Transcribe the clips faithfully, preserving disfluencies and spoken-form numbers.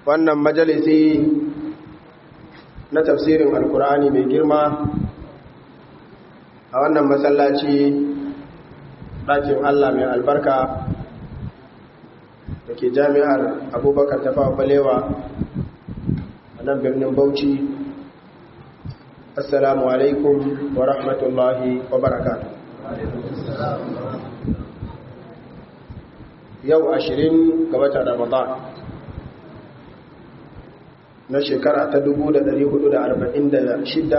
wannan majalisi na tafsirin alkur'ani mai girma a wannan masallaci ɗakin Allah mai albarka da ke jami'ar abubakar tafawa balewa a nan birnin Bauchi. Assalamu alaikum wa rahmatullahi wa barakatuh. Yau ashirin ga watan Ramadan na shekara ta dubu da dari hudu da arba'in da shida,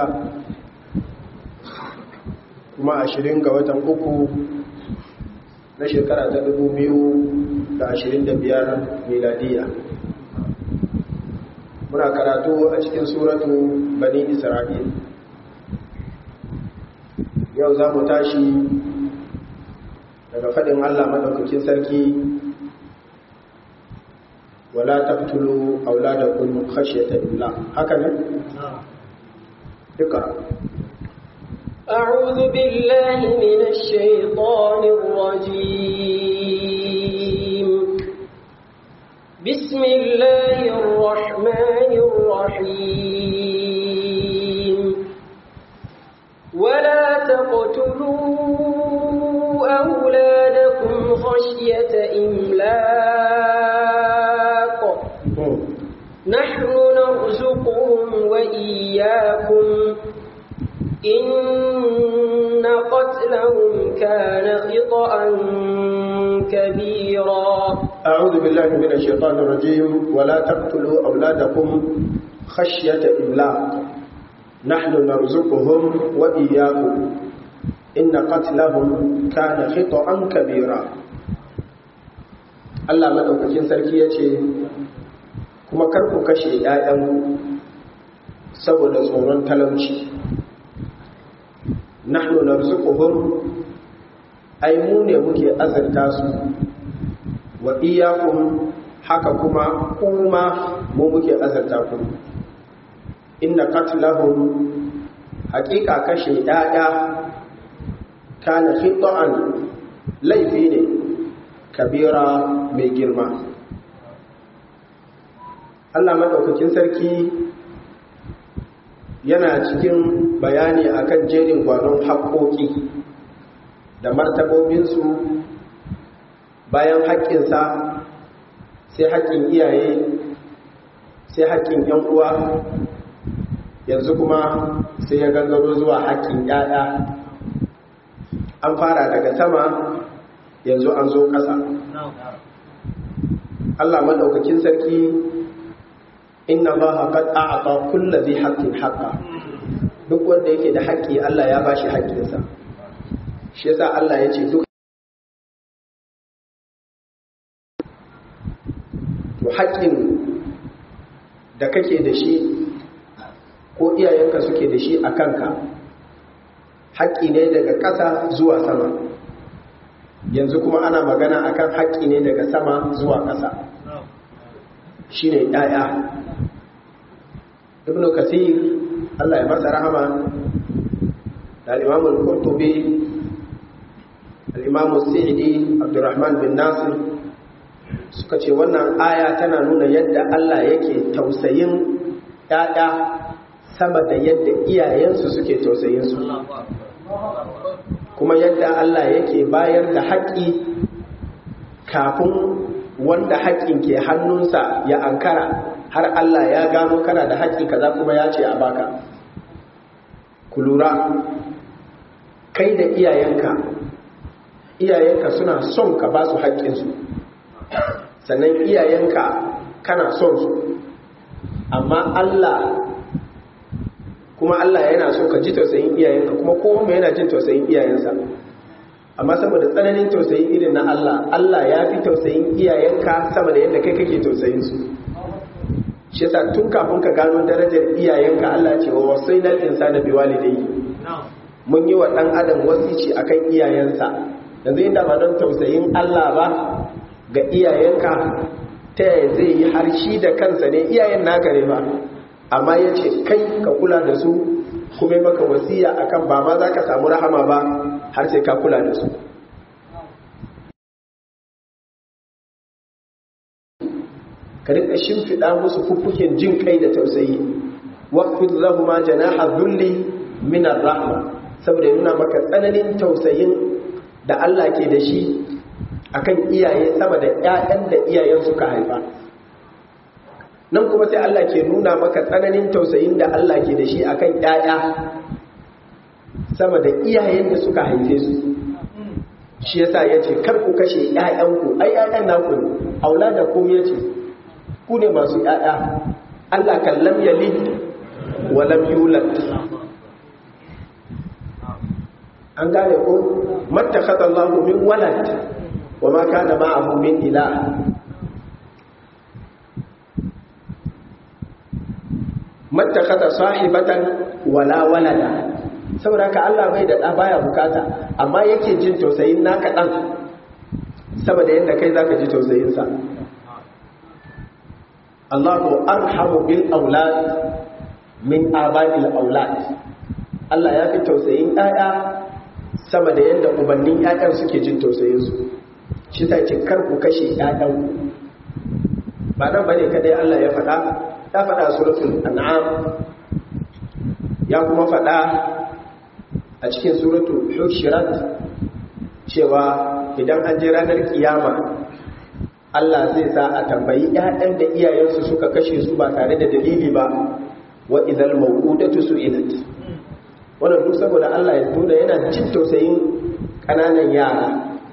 kuma ashirin ga watan uku na shekara ta dubu biyu da ashirin da biyar miladiya. Muna karatu a cikin suratu Bani Isra'il. Yau za mu tashi daga faɗin Allah madaukakin sarki, wala taqtulu auladakum khashyata imlaq. Haka ne? Duka. أعوذ بالله من الشيطان الرجيم. بسم الله الرحمن الرحيم. ولا تقتلوا أولادكم خشية إملاق نحن نرزقهم وإياكم إن قتلهم كان خطأ كبيرا. أعوذ بالله من الشيطان الرجيم. ولا تقتلوا أولادكم خشية إملاق نحن نرزقهم وإياكم إن قتلهم كان خطأ كبيرا. Allah madaukakin sarki yace, kuma kar ku kashe ƴaƴanku saboda tsoron talauci. Nahnu narzuquhum, ai mu ne muke azarta su, wa iyyakum, haka kuma kuma mu muke azarta ku. Inna qatlahum, haqiqa kashe ƴaƴa, kana khita'an, laifi ne kabira mai girma. Allah madaukakin sarki yana cikin bayani akan jerin gwanon haƙoƙi da martabobinsu. Bayan haƙƙinsa sai haƙƙin iyaye, sai haƙƙin ‘yan uwa, yanzu kuma sai ya gangaro zuwa haƙƙin ‘ya'ya. An fara daga sama, yanzu an zo ƙasa. Allah maɗaukakin sarki, inna Allaha qad a'ata kulli dhi haqqin haqqa. Duk wanda yake da haƙƙi Allah ya bashi haƙƙinsa. Shi yasa Allah ya ce duk to haƙƙin da kake da shi ko iyayenka suke da shi a kanka, haƙƙi ne daga ƙasa zuwa sama. Yanzu kuma ana magana akan haƙƙi ne daga sama zuwa ƙasa, shine ƴaƴa. Ibn Kathir, Allah ya masa rahama, da al-Imam al-Qurtubi, al-Imam al-Sa'di, Abdurrahman bin Nasir suka ce wannan aya tana nuna yadda Allah yake tausayin ƴaƴa sama da yadda iyayensu suke tausayin su, kuma yadda Allah yake bayar da haƙƙi kafin wanda haƙƙin ke hannunsa ya ankara, har Allah ya gano kana da haƙƙi kaza kuma ya ce a baka. Ku lura, kai da iyayenka iyayenka suna son ka ba su haƙƙinsu, sannan iyayenka kana son su, amma Allah kuma Allah yana so ka ji tausayin iyayenka, kuma kowa yana jin tausayin iyayensa. Amma saboda tsananin tausayi irin na Allah, Allah ya fi tausayin iyayenka sama da yadda kai kake tausayin su. Shi yasa tun kafin ka gano darajar iyayenka, Allah ce wa wasainal insana biwalidayhi, mun yi wa dan adam wasici akan iyayensa. Yanzu inda ba don tausayin Allah ba ga iyayenka, ta yaya zai yi har shi da kansa ne, iyayen naka ne ba, amma ya ce kai ka kula da su, kuma maka wasiya akan ba ma za ka samu rahama ba har sai ka kula da su. ka rika shimfida musu fuffuken jin kai da tausayi waqfid lahumma janaha dhulli min ar-rahma saboda nuna maka tsananin tausayin da Allah ke da shi akan iyaye sama da ƴaƴan da iyayen suka haifa. Nan kuma sai Allah ke nuna maka tsananin tausayin da Allah ke da shi akan ƴaƴa sama da iyayen da suka haife su. Shi yasa yace kar ku kashe ƴaƴanku, ai ƴaƴan naku auladakum yace ku ne masu ƴaƴa. Allah kan lam yalid wa lam yulad. An gane ko mattakhadha Allahu min walad wa ma kana ma'ahu min ilah. mattakhadha sahibatan wala walada. Saboda ka Allah bai da baya bukata, amma yake jin tausayin naka dan saboda yanda kai zaka ji tausayin sa. Allahu arhamu bil aulad min aba'il aulad. Allah ya fi tausayin ƴaƴa sama da yanda ubannin ƴaƴan suke jin tausayin su. Shi sai ce kar ku kashe ƴaƴan ku. Ba nan bane kadai Allah ya faɗa, ya faɗa suratul an'am, ya kuma faɗa a cikin suratul hushirat cewa idan an je ranar kiyama Allah zai sa a tambayi ƴaƴan da iyayensu suka kashe su ba tare da dalili ba, wa idhal maw'udatu su'ilat. Wannan duk saboda Allah ya nuna yana jin tausayin kananan yara.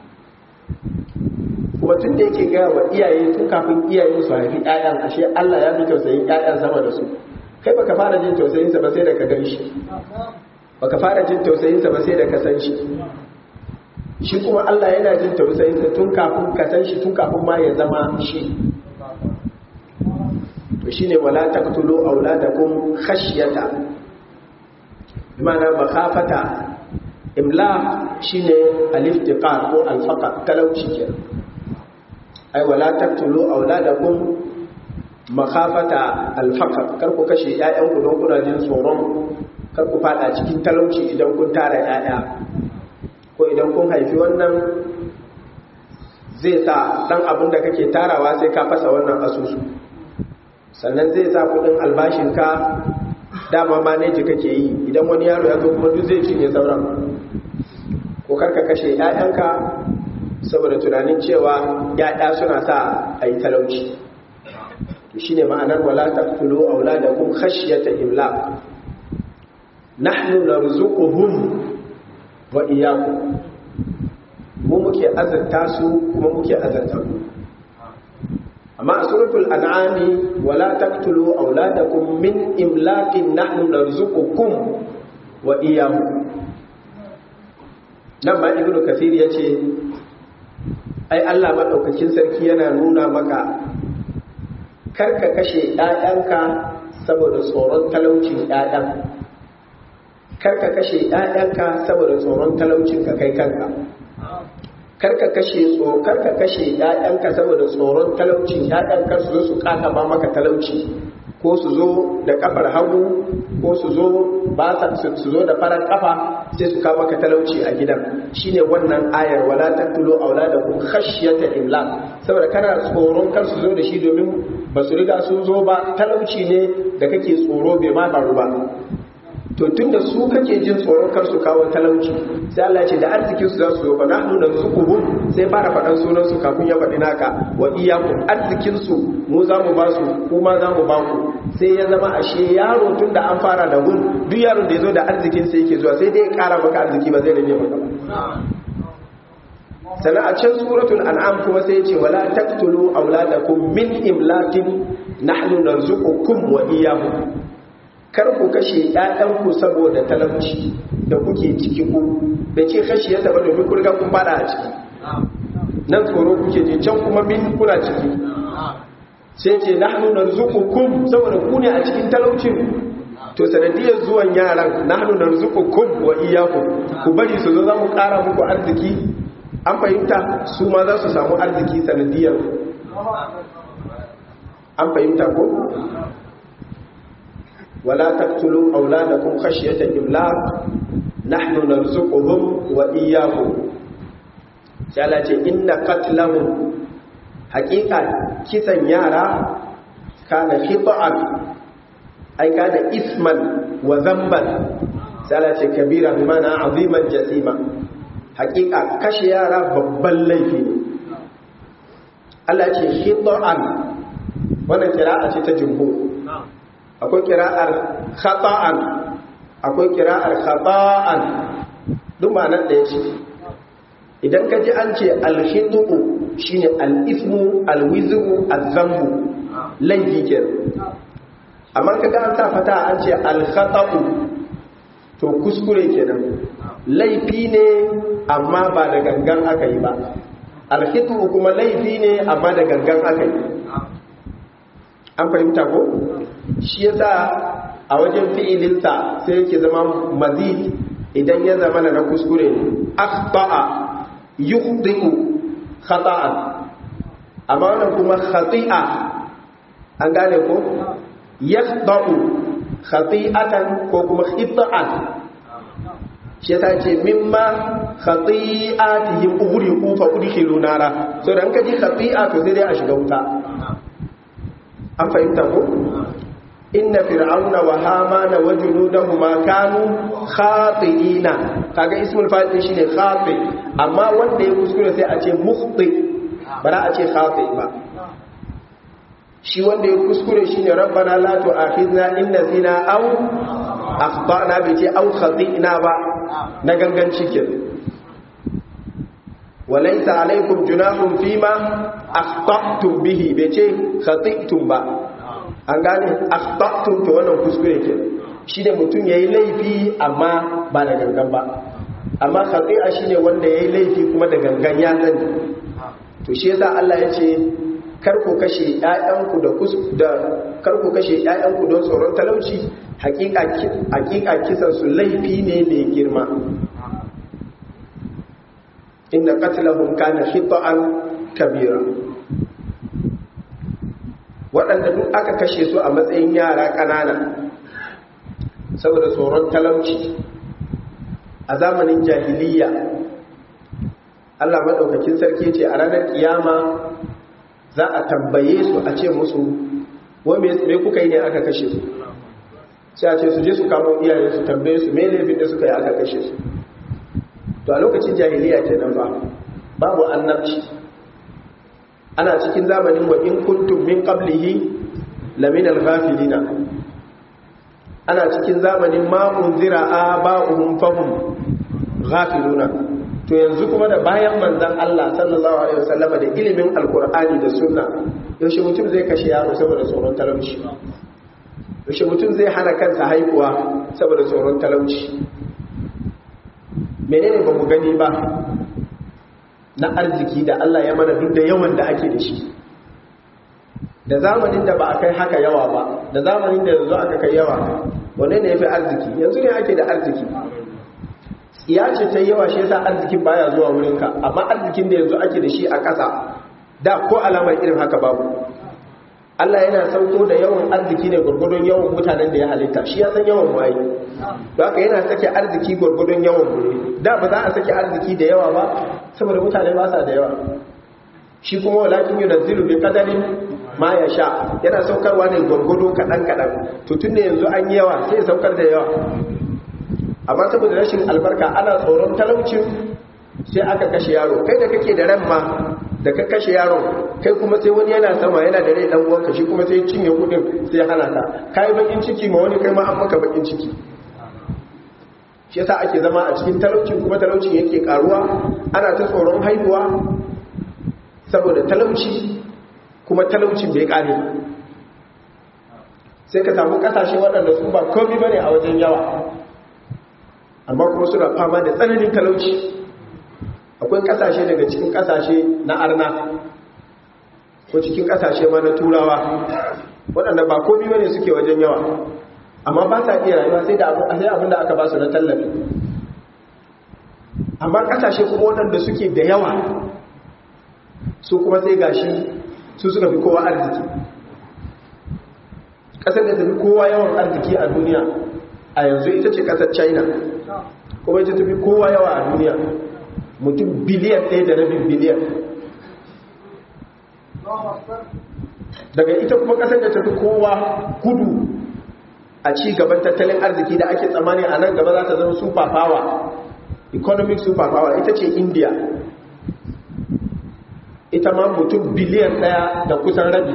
Kuma tun da yake gaya wa iyaye tun kafin iyayen su haifi ƴaƴan, ashe Allah ya fi tausayin ƴaƴan sama da su. Kai baka fara jin tausayin sa ba sai da ka gan shi. Baka fara jin tausayin sa ba sai da ka san shi. Shi kuma Allah yana jin tausayinsa tun kafin ka san shi, tun kafin ma ya zama shi. To shine wala taqtulu auladakum khashyata, bimana makhafata. Imla shine al-iftiqar ko al-faqr, talauci kenan. Ai wala taqtulu auladakum makhafata al-faqr, kar ku kashe ƴaƴanku don kuna jin tsoron kar ku fada cikin talauci idan kun tara ƴaƴa. Ko idan kun haifi wannan zai sa dan abin da kake tarawa sai ka fasa wannan asusu, sannan zai sa kudin albashinka dama maneji kake yi, idan wani yaro ya zo kuma duk zai cinye sauran. Ko karka kashe ƴaƴanka saboda tunanin cewa ƴaƴa suna sa a yi talauci. To shine ma'anar wala taqtulu auladakum khashyata imlaq, nahnu narzuquhum wa iyyakum, mu muke azarta su kuma muke azarta ku. Amma a suratul an'ami wala taqtulu auladakum min imlaqin nahnu narzuqukum wa iyyahum. Nan ma ibnu kathir yace ai Allah madaukakin sarki yana nuna maka karka kashe ƴaƴanka saboda tsoron talaucin ƴaƴan, karka kashe ƴaƴanka saboda tsoron talaucinka kai kanka, karka kashe tso karka kashe ƴaƴanka saboda tsoron talaucin ƴaƴanka su zo su kaka ba maka talauci, ko su zo da kafar hagu, ko su zo ba su zo da farar kafa sai su kawo maka talauci a gidan. Shine wannan ayar wala taqtulu auladakum khashyata imlaq, saboda kana tsoron kar su zo da shi domin ba su riga sun zo ba, talauci ne da kake tsoro bai ma faru ba. To tunda su kake jin tsoron kar su kawo talauci, sai Allah ya ce da arzikin su za su zo, fa nahnu narzuquhum, sai fara faɗan sunan su kafin ya faɗi naka, wa iyyakum, arzikin su mu za mu ba su kuma za mu ba ku. Sai ya zama ashe yaro tunda an fara da gun, duk yaron da ya zo da arzikin sai yake zuwa, sai dai ya ƙara maka arziki ba zai rage maka ba. Sannan a can suratul an'am kuma sai ya ce wala taqtulu auladakum min imlakin nahnu narzuqukum wa iyyahum, kar ku kashe ƴaƴanku saboda talauci da kuke ciki ku, da ce kashe ya saba domin ku riga kun fada a ciki. Nan tsoro kuke je, can kuma min kuna ciki. Sai ce nahnu narzuqukum saboda ku ne a cikin talaucin. To sanadiyar zuwan yaran nahnu narzuqukum wa iyyakum, ku bari su zo za mu ƙara muku arziki. An fahimta, su ma za su samu arziki sanadiyar. An fahimta ko? ولا تقتلوا أولادكم خشية إملاق نحن نرزقهم وإياكم. قالت إن قتلهم حقيقة كسن يارا kana khita'an ai kana isman wa zamban sai Allah ce kabira bi ma'ana aziman jasima hakika kashe yara babban laifi ne Allah ce khita'an wannan kira'a ce ta jumhur akwai kira'ar khata'an akwai kira'ar khata'an duk ma'anar da yace idan ka ji an ce al-khitu shine al-ismu al-wizru az-zambu laifi kenan amma kaga an sa fata an ce al-khata'u to kuskure kenan laifi ne amma ba da gangan aka yi ba al-khitu kuma laifi ne amma da gangan aka yi an fahimta ko shi yasa a wajen fi'ilinsa sai yake zama mazid idan ya zama na kuskure akhta'a yukhti'u khata'an amma wannan kuma khati'a an gane ko yakhta'u khati'atan ko kuma khita'an shi yasa ce mimma khati'atihim ughriqu fa udkhilu nara so dan kaji khati'a to sai dai a shiga wuta an fahimta ko inna fir'auna wa hamana wa junudahuma kanu khati'ina kaga ismul fa'il shine khati amma wanda ya kuskure sai a ce mukhti bara a ce khati ba shi wanda ya kuskure shine rabbana la tu'akhidna in nasina aw akhtana bi ce aw khati'na ba na ganganci kenan walaysa alaykum junahun fima akhta'tum bihi bai ce khati'tum ba an gane akhta'tum to wannan kuskure ke shi da mutum yayi laifi amma ba da gangan ba amma khati'a shine wanda yayi laifi kuma da gangan ya sani to shi yasa Allah ya ce kar ku kashe ƴaƴanku da kus da kar ku kashe ƴaƴanku don tsoron talauci hakika hakika kisan su laifi ne mai girma inna qatlahum kana khita'an kabira waɗanda duk aka kashe su a matsayin yara ƙanana saboda tsoron talauci a zamanin jahiliya Allah maɗaukakin sarki ce a ranar kiyama za a tambaye su a ce musu wa me kuka yi ne aka kashe su sai a ce su je su kamo iyaye su tambaye su me laifin da suka yi aka kashe su to a lokacin jahiliya kenan ba babu annabci ana cikin zamanin wa in kuntum min qablihi lamin al-ghafilina ana cikin zamanin ma unzira aba'uhum fahum ghafiluna to yanzu kuma da bayan manzon Allah sallallahu alaihi wasallama da ilimin alqur'ani da sunna yaushe mutum zai kashe yaro saboda tsoron talauci yaushe mutum zai hana kansa haihuwa saboda tsoron talauci menene ba mu gani ba na arziki da Allah ya mana duk da yawan da ake da shi da zamanin da ba a kai haka yawa ba da zamanin da yanzu aka kai yawa wane ne ya fi arziki yanzu ne ake da arziki tsiya ce ta yawa shi yasa arzikin baya zuwa wurinka amma arzikin da yanzu ake da shi a ƙasa da ko alamar irin haka babu Allah yana sauko da yawan arziki ne gurgudun yawan mutanen da ya halitta shi ya san yawan mai don haka yana sake arziki gurgudun yawan mu da ba za a sake arziki da yawa ba saboda mutane ba sa da yawa shi kuma walakin yunazzilu bi qadarin ma yasha yana saukarwa ne gurgudu kadan kadan to tunda yanzu an yi yawa sai ya saukar da yawa amma saboda rashin albarka ana tsoron talaucin sai aka kashe yaro kai da kake da ran ma da ka kashe yaron kai kuma sai wani yana sama yana da rai dan uwanka shi kuma sai cinye kudin sai hana ka kai bakin ciki ma wani kai ma an maka bakin ciki shi yasa ake zama a cikin talaucin kuma talaucin yake karuwa ana ta tsoron haihuwa saboda talauci kuma talaucin bai kare sai ka samu kasashe waɗanda su ba komai bane a wajen yawa amma kuma suna fama da tsananin talauci akwai kasashe daga cikin kasashe na arna ko cikin kasashe ma na turawa waɗanda ba komi bane suke wajen yawa amma ba sa iya rayuwa sai da abin da aka ba su na tallafi amma kasashe kuma waɗanda suke da yawa su kuma sai gashi su suka fi kowa arziki ƙasar da ta fi kowa yawan arziki a duniya a yanzu ita ce ƙasar china kuma ita ta fi kowa yawa a duniya mutum biliyan ɗaya da rabin biliyan daga ita kuma kasar da ta fi kowa gudu a ci gaban tattalin arziki da ake tsammani a nan gaba za ta zama super power, economic super power, ita ce India. Ita ma mutum biliyan ɗaya da kusan rabi.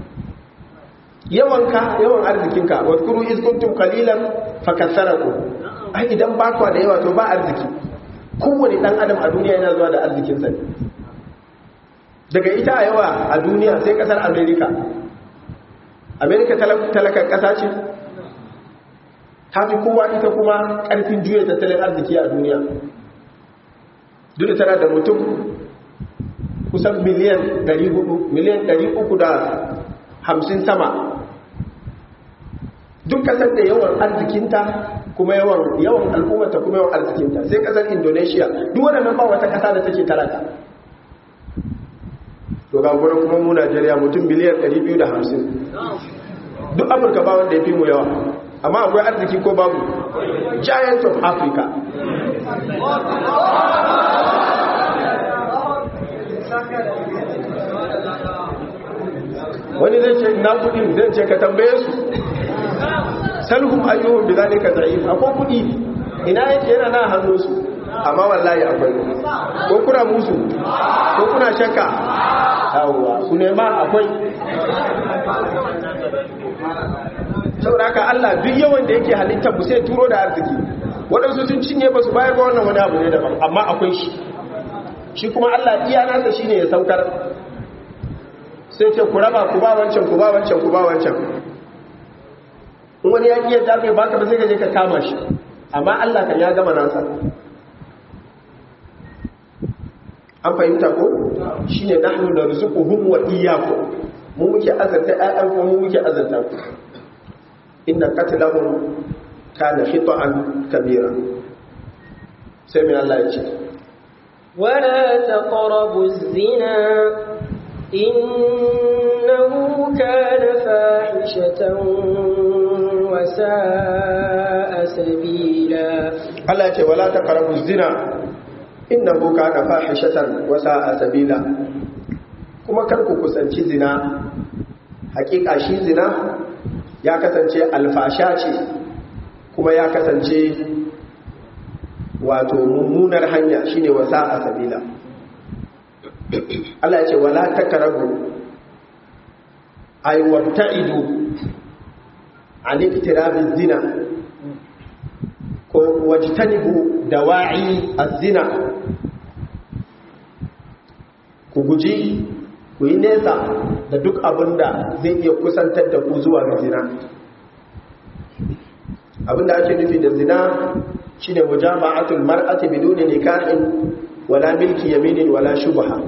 Yawanka, yawan arzikinka, wadkuru izkuntum kalilan fakassaraku. Ai idan ba kwa da yawa to ba arziki. Kowane ɗan adam a duniya yana zuwa da arzikinsa ne. Daga ita a yawa a duniya sai ƙasar Amerika. Amerika talakar ƙasa ce, ta fi kowa ita kuma ƙarfin juya tattalin arziki a duniya. Duk tana da mutum kusan miliyan ɗari hudu, miliyan ɗari uku da hamsin sama. Duk kasar da yawan arzikinta kuma yawan yawan al'ummarta kuma yawan arzikinta sai kasar Indonesia, duk waɗannan ba wata kasa da take talaka. To ga gurin kuma mu Najeriya mutum miliyan ɗari biyu da hamsin. Duk Afirka ba wanda ya fi mu yawa, amma akwai arziki ko babu? Giant of Africa. Wani zai ce na kudi, zai ce ka tambaye su, salhum ayyuhum bi zalika za'im. Akwai kudi ina yake, yana na hannu su, amma wallahi akwai. Ko kuna musu ko kuna shakka? Yawwa, ku nema akwai. Saboda haka Allah duk yawan da yake halittar mu sai turo da arziki. Waɗansu sun cinye ba su bayar ba, wannan wani abu ne daban, amma akwai shi. Shi kuma Allah iya nasa shine ya saukar. Sai ce ku raba, ku ba wancan, ku ba wancan, ku ba wancan. In wani ya iya dafe baka ba sai ka je ka kama shi, amma Allah kan ya gama nasa. An fahimta ko? Shine nahnu narzuquhum wa iyyakum. Mu muke azarta ƴaƴan ku, mu muke azarta ku. Inna qatlahum kana khita'an kabira. Sai mai Allah ya ce ولا تقربوا الزنا إنه كان فاحشة وساء سبيلا. Allah ya ce wala taqrabu zina innahu kana fahishatan wa sa'a sabila. Kuma kar ku kusanci zina. Hakika shi zina ya kasance alfasha ce, kuma ya kasance wato mummunar hanya, shine wa sa'a sabila. Allah ya ce wala taqrabu ay wabta'idu an iktirabiz zina ko wajtanibu dawa'i az-zina. Ku guji, ku yi nesa da duk abinda zai iya kusantar da ku zuwa ga zina. Abinda ake nufi da zina shine mujama'atul mar'ati biduni nikahin wala milki yaminin wala shubha.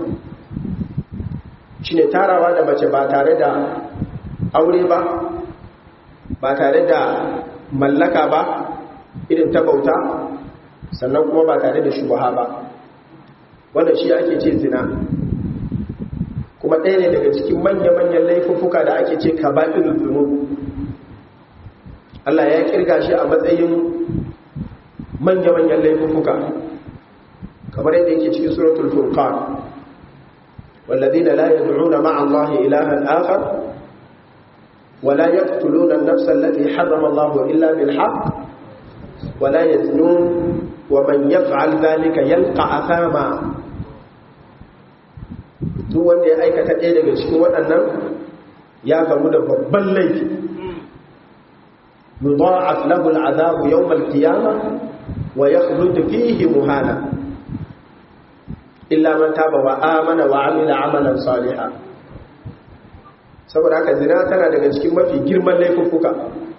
Shine tarawa da mace ba tare da aure ba, ba tare da mallaka ba irin ta bauta, sannan kuma ba tare da shubha ba. Wannan shi ake ce zina. Kuma ɗaya ne daga cikin manya-manyan laifuffuka da ake ce kaba'irul dhunub. Allah ya kirga shi a matsayin manya-manyan laifuffuka, kamar yadda yake cikin suratul furqan, walladhina la yad'una ma'a Allahi ilahan akhar wa la yaqtuluna an-nafsa allati harrama Allahu illa bil haqq wa la yaznun wa man yaf'al dhalika yalqa athama. Duk wanda ya aikata ɗaya daga cikin waɗannan ya gamu da babban laifi. yudha'af lahu al-'adhabu yawm al-qiyamah wa yakhlud fihi muhana illa man taba wa amana wa amila amalan salihan. Saboda haka zina tana daga cikin mafi girman laifuffuka.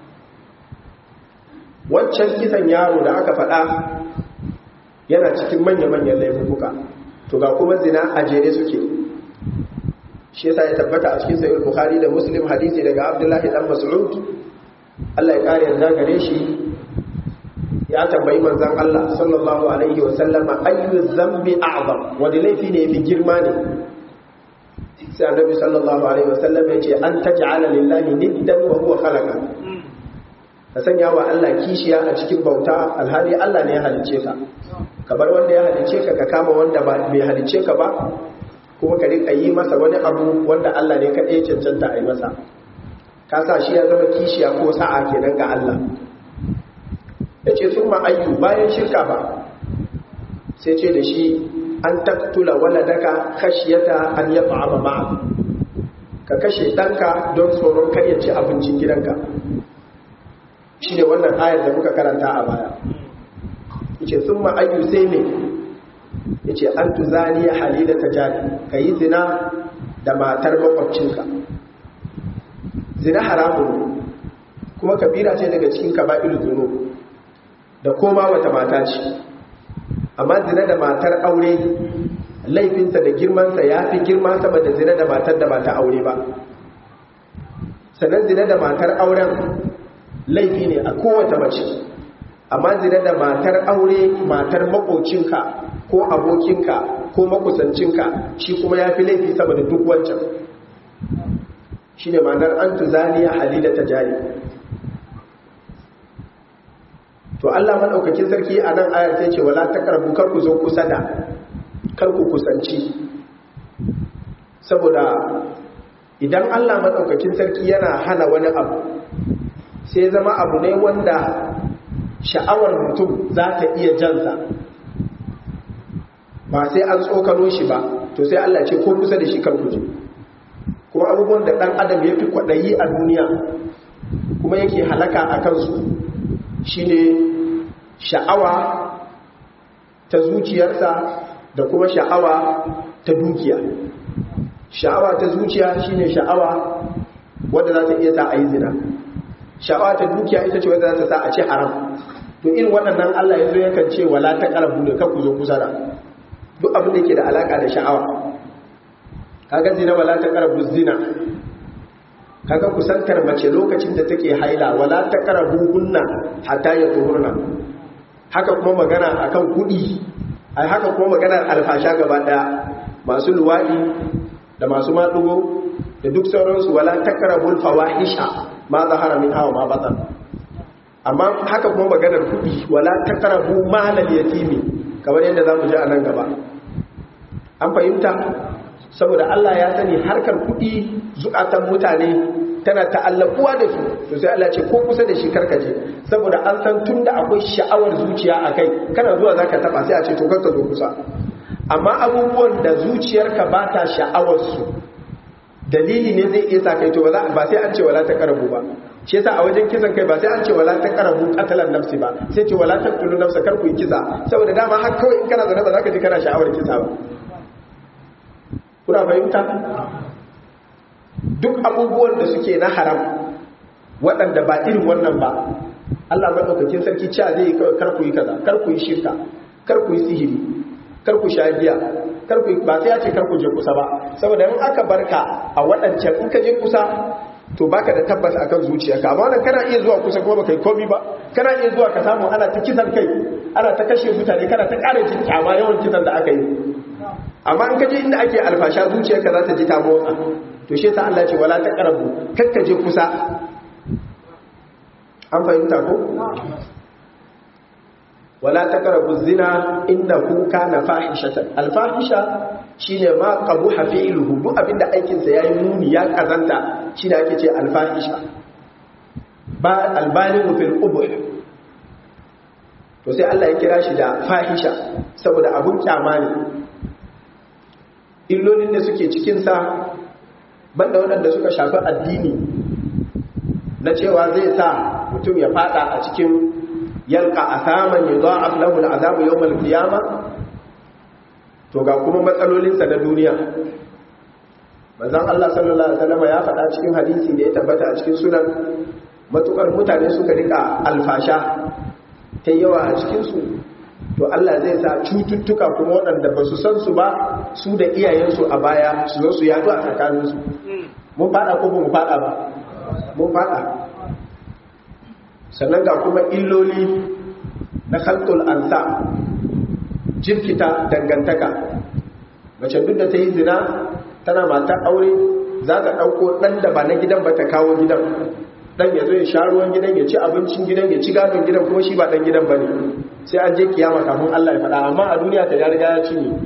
Waccan kisan yaro da aka faɗa yana cikin manya-manyan laifuffuka, to ga kuma zina a jere suke. Shi yasa ya tabbata a cikin sahih Bukhari da Muslim hadisi daga Abdullahi dan Mas'ud, Allah ya kare yarda gare shi, ya tambayi manzon Allah sallallahu alaihi wa sallama ayyu dhanbi a'zam, wani laifi ne yafi girma ne? Sai Annabi sallallahu alaihi wa sallam ya ce an taj'ala lillahi niddan wa huwa khalaqa. Ka sanya wa Allah kishiya a cikin bauta alhali Allah ne ya halice ka. Ka bar wanda ya halice ka ka kama wanda ba bai halice ka ba, kuma ka rika yi masa wani abu wanda Allah ne kaɗai cancanta a yi masa, ka sa shi ya zama kishiya ko sa'a kenan ga Allah. Ya ce sun ma'ayyu bayan shirka ba, sai ce da shi an taktula waladaka khashiyata an ya fa'ama ma'a, ka kashe ɗanka don tsoron kar ya ci abincin gidanka. Shi ne wannan ayar da muka karanta a baya. Ya ce sun ma'ayyu sai ne, ya ce an tuzani ya halila ta jari, ka yi zina da matar makwabcinka. Zina haramun kuma kabira ce daga cikin kaba'ir zunub da koma wata mata ce, amma zina da matar aure laifinsa da girmansa ya fi girma sama da zina da matar da mata aure ba. Sannan zina da matar auren laifi ne a kowace mace, amma zina da matar aure matar makocinka ko abokinka ko makusancinka shi kuma ya fi laifi sama da duk wancan. Shi ne ma'anar an tuzaniya halila ta jari. To Allah maɗaukakin sarki a nan ayar ta ce wala ta karbu kar ku zo kusa da, kar ku kusanci. Saboda idan Allah maɗaukakin sarki yana hana wani abu sai zama abu ne wanda sha'awar mutum za ta iya jansa, ba sai an tsokano shi ba, to sai Allah ce ko kusa da shi kar ku je. Kuma abubuwan da ɗan adam ya fi kwaɗayi a duniya kuma yake halaka a kansu shi ne sha'awa ta zuciyarsa da kuma sha'awa ta dukiya. Sha'awa ta zuciya shi ne sha'awa wadda za ta iya sa a yi zina, sha'awa ta dukiya ita ce wadda za ta sa a ce haram. To irin waɗannan Allah ya zo yakan ce wala ta ƙarabu da kan ku zo kusa da duk abin da ke da alaƙa da sha'awa. Kaga zina wala ta karabu zina, kaga kusantar mace lokacin da take haila wala ta karabu hunna hatta ya tuhurna. Haka kuma magana akan kudi, ai haka kuma magana alfasha gaba daya, masu luwadi da masu madugo da duk sauransu wala ta karabul fawahisha ma zahara min hawa ma batan. Amma haka kuma maganar kudi wala ta karabu malal yatimi, kamar yadda zamu ji a nan gaba. An fahimta? Saboda Allah ya sani harkar kuɗi zukatan mutane tana ta'allakuwa da su, to sai Allah ce ko kusa da shi karkaje, saboda an san tunda akwai sha'awar zuciya a kai kana zuwa zaka taba sai a ce to karka zo kusa. Amma abubuwan da zuciyarka ba ta sha'awar su dalili ne zai iya sa kai to ba sai an ce wala ta karabu ba. Shi yasa a wajen kisan kai ba sai an ce wala ta karabu qatalan nafsi ba, sai ce wala taqtulu nafsa, kar ku yi kisa, saboda dama har kawai in kana zaune ba zaka ji kana sha'awar kisa ba. Kuna fahimta? Duk abubuwan da suke na haram waɗanda ba irin wannan ba, Allah maɗaukakin sarki cewa zai yi kawai karku yi kaza, karku yi shirka, karku yi sihiri, karku sha giya, karku yi ba sai ya ce karku je kusa ba, saboda in aka barka a waɗancan in ka je kusa to baka da tabbas akan zuciyarka. Amma wannan kana iya zuwa kusa kuma baka yi komi ba, kana iya zuwa ka samu ana ta kisan kai, ana ta kashe mutane, kana ta ƙara jin kyama yawan kisan da aka yi. Amma in kaje inda ake alfasha zuciyarka za ta ji ta motsa, to shi yasa Allah ce wala taqrabu, kakka je kusa. An fahimta ko? Wala taqrabu zina innahu kana fahishatan. Alfahisha shine ma qabuha fi'luhu, duk abinda aikin sa yayi muni ya kazanta shine ake ce alfahisha. Ba albalighu fil qubh. To sai Allah ya kira shi da fahisha saboda abun kyama ne. Illolin da suke cikinsa banda waɗanda suka shafi addini na cewa zai sa mutum ya fada a cikin yalka a saman ya zuwa aflahul azabu yau malkiyama, to ga kuma matsalolinsa na duniya. Manzon Allah sallallahu Alaihi wasallam ya faɗa cikin hadisi da ya tabbata a cikin sunan, matukar mutane suka rika alfasha ta yawa a cikinsu, to Allah zai sa cututtuka kuma waɗanda ba su san su ba su da iyayensu a baya su zo su yadu a tsakaninsu. Mun fada ko ba mu fada ba? Mun fada. Sannan ga kuma illoli na khalqul ansa, jirkita dangantaka. Mace duk da ta yi zina tana matar aure za ta ɗauko ɗan da ba na gidan ba ta kawo gidan. Ɗan ya zo ya sha ruwan gidan, ya ci abincin gidan, ya ci gadon gidan, kuma shi ba ɗan gidan ba ne. Sai an je kiyama kafin Allah ya faɗa, amma a duniya ta ya riga ya cinye.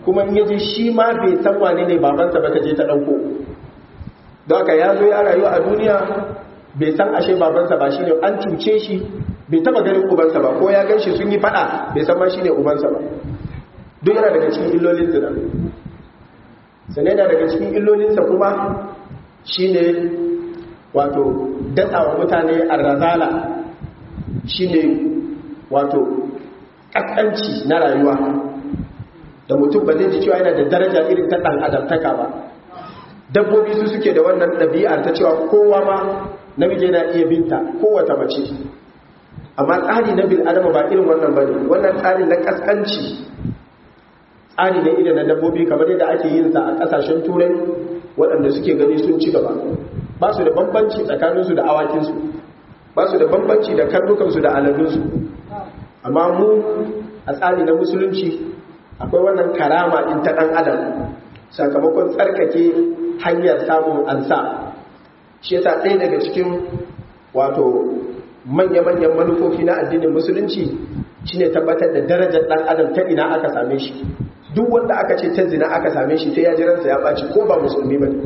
kuma in yaje shi ma bai san wane ne babansa ba ta je ta ɗauko. Don haka ya zo ya rayu a duniya bai san ashe babansa ba shi ne, an cuce shi bai taba ganin ubansa ba, ko ya gan shi sun yi fada bai san ma shi ne ubansa ba. Duk yana daga cikin illolin zina. Sannan yana daga cikin illolinsa kuma shi ne wato datsawa mutane a razala, shi ne wato ƙasƙanci na rayuwa, da mutum ba zai ji cewa yana da daraja irin ta ɗan adamtaka ba. Dabbobi su suke da wannan ɗabi'ar ta cewa kowa ma namiji yana iya binta kowata mace, amma tsari na bil adama ba irin wannan bane. Wannan tsari na kaskanci tsari ne irin na dabbobi, kamar yadda ake yin sa a kasashen turai waɗanda suke gani sun ci gaba. Ba su da bambanci tsakaninsu da awakinsu, ba su da bambanci da karnukansu da aladunsu. Amma mu a tsari na musulunci akwai wannan karama in ta ɗan adam sakamakon tsarkake hanyar samun ansa. Shi yasa ɗaya daga cikin wato manya-manyan manufofi na addinin musulunci shine tabbatar da darajar ɗan adam ta ina aka same shi. Duk wanda aka ce ta zina aka same shi sai ya jiransa ya ɓaci, ko ba musulmi ba ne.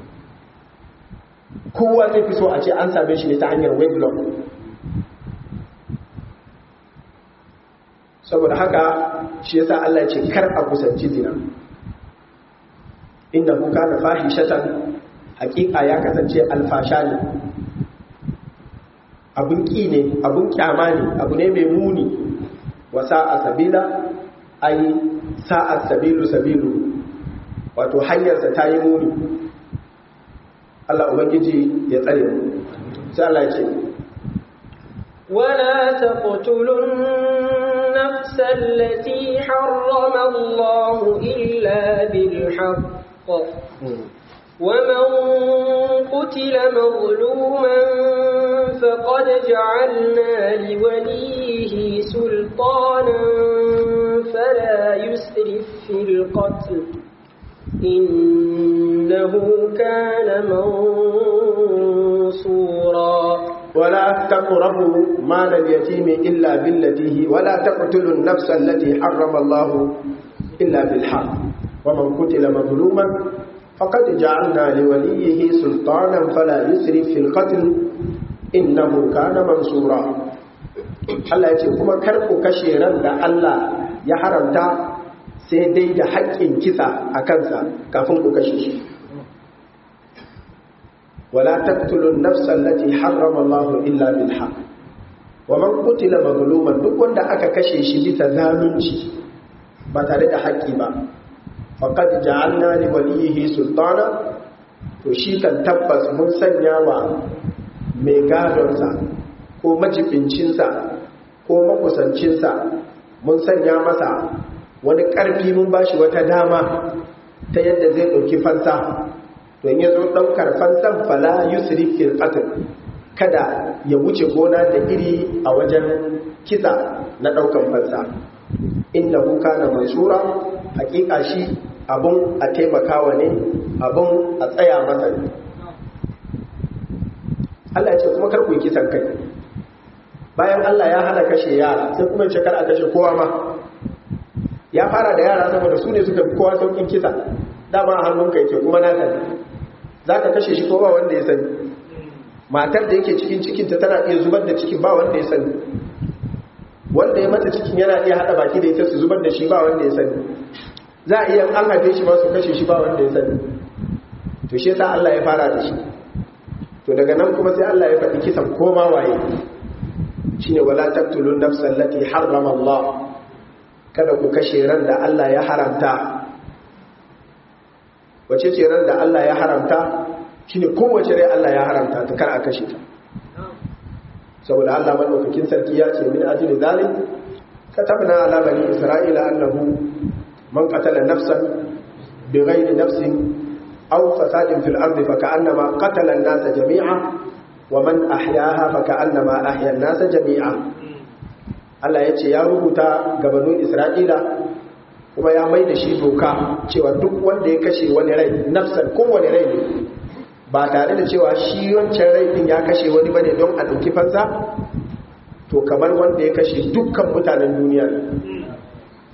Kowa zai fi so a ce an same shi ne ta hanyar wedlock. Saboda haka shi yasa Allah ya ce kar a kusanci zina. Inda kuka da fahishatan, hakika ya kasance alfasha ne, abun ƙi ne, abun ƙyama ne, abu ne mai muni. Wa sa'a sabila, ai sa'a sabilu sabilu, wato hanyarsa ta yi muni. Allah Ubangiji ya tsare mu. Sai Allah ya ce, ولا تقتلوا النفس التي حرم الله إلا بالحق ومن قتل مظلوما فقد جعلنا لوليه سلطانا فلا يسرف في القتل إنه كان منصورا. ولا تقربوا مال اليتيم إلا بالتي هي ولا تقتلوا النفس التي حرم الله إلا بالحق ومن قتل مظلوما فقد جعلنا لوليه سلطانا فلا يسرف في القتل إنه كان منصورا. Allah ya ce kuma kar ku kashe ran da Allah ya haramta sai dai da haƙƙin kisa a kansa kafin ku kashe shi. ولا تقتلوا النفس التي حرم الله إلا بالحق ومن قتل مظلوما, duk wanda aka kashe shi bisa zalunci ba tare da haƙƙi ba, faqad ja'alna li waliyhi sultana, to shi kan tabbas mun sanya wa mai gadonsa ko majibincinsa ko makusancinsa, mun sanya masa wani ƙarfi, mun bashi wata dama ta yadda zai ɗauki fansa. Don ya zo ɗaukar fansan fala yusrif fil qatl, kada ya wuce gona da iri a wajen kisa na ɗaukar fansa. Innahu kana mansura, hakika shi abun a taimakawa ne, abun a tsaya masa ne. Allah ya ce kuma kar ku yi kisan kai. Bayan Allah ya hana kashe yara, sai kuma ya ce kar a kashe kowa ma. Ya fara da yara saboda su ne suka fi kowa saukin kisa. Dama a hannunka yake kuma na sani. Za ka kashe shi ko ba wanda ya sani. Matar da yake cikin cikinta tana iya zubar da cikin ba wanda ya sani. Wanda ya mata cikin yana iya haɗa baki da ita su zubar da shi ba wanda ya sani. Za a iya an haife shi ba su kashe shi ba wanda ya sani. To shi yasa Allah ya fara da shi. To daga nan kuma sai Allah ya faɗi kisan koma waye. Shine wala taqtulun nafsal lati harrama Allah. Kada ku kashe ran da Allah ya haramta. Wace ce ran da Allah ya haramta? Shine kowace rai Allah ya haramta ta kar a kashe ta. Saboda Allah madaukakin sarki ya ce min ajli zalim katabna ala bani isra'ila annahu man qatala nafsan bighayri nafsin aw fasadin fil ardi faka'annama qatala an-nasa jami'a wa man ahyaha faka'annama ahya an-nasa jami'a. Allah ya ce ya rubuta ga banu Isra'ila kuma ya mai da shi doka cewa duk wanda ya kashe wani rai, nafsan kowane rai ne, ba tare da cewa shi wancan rai din ya kashe wani bane don a ɗauki fansa, to kamar wanda ya kashe dukkan mutanen duniya.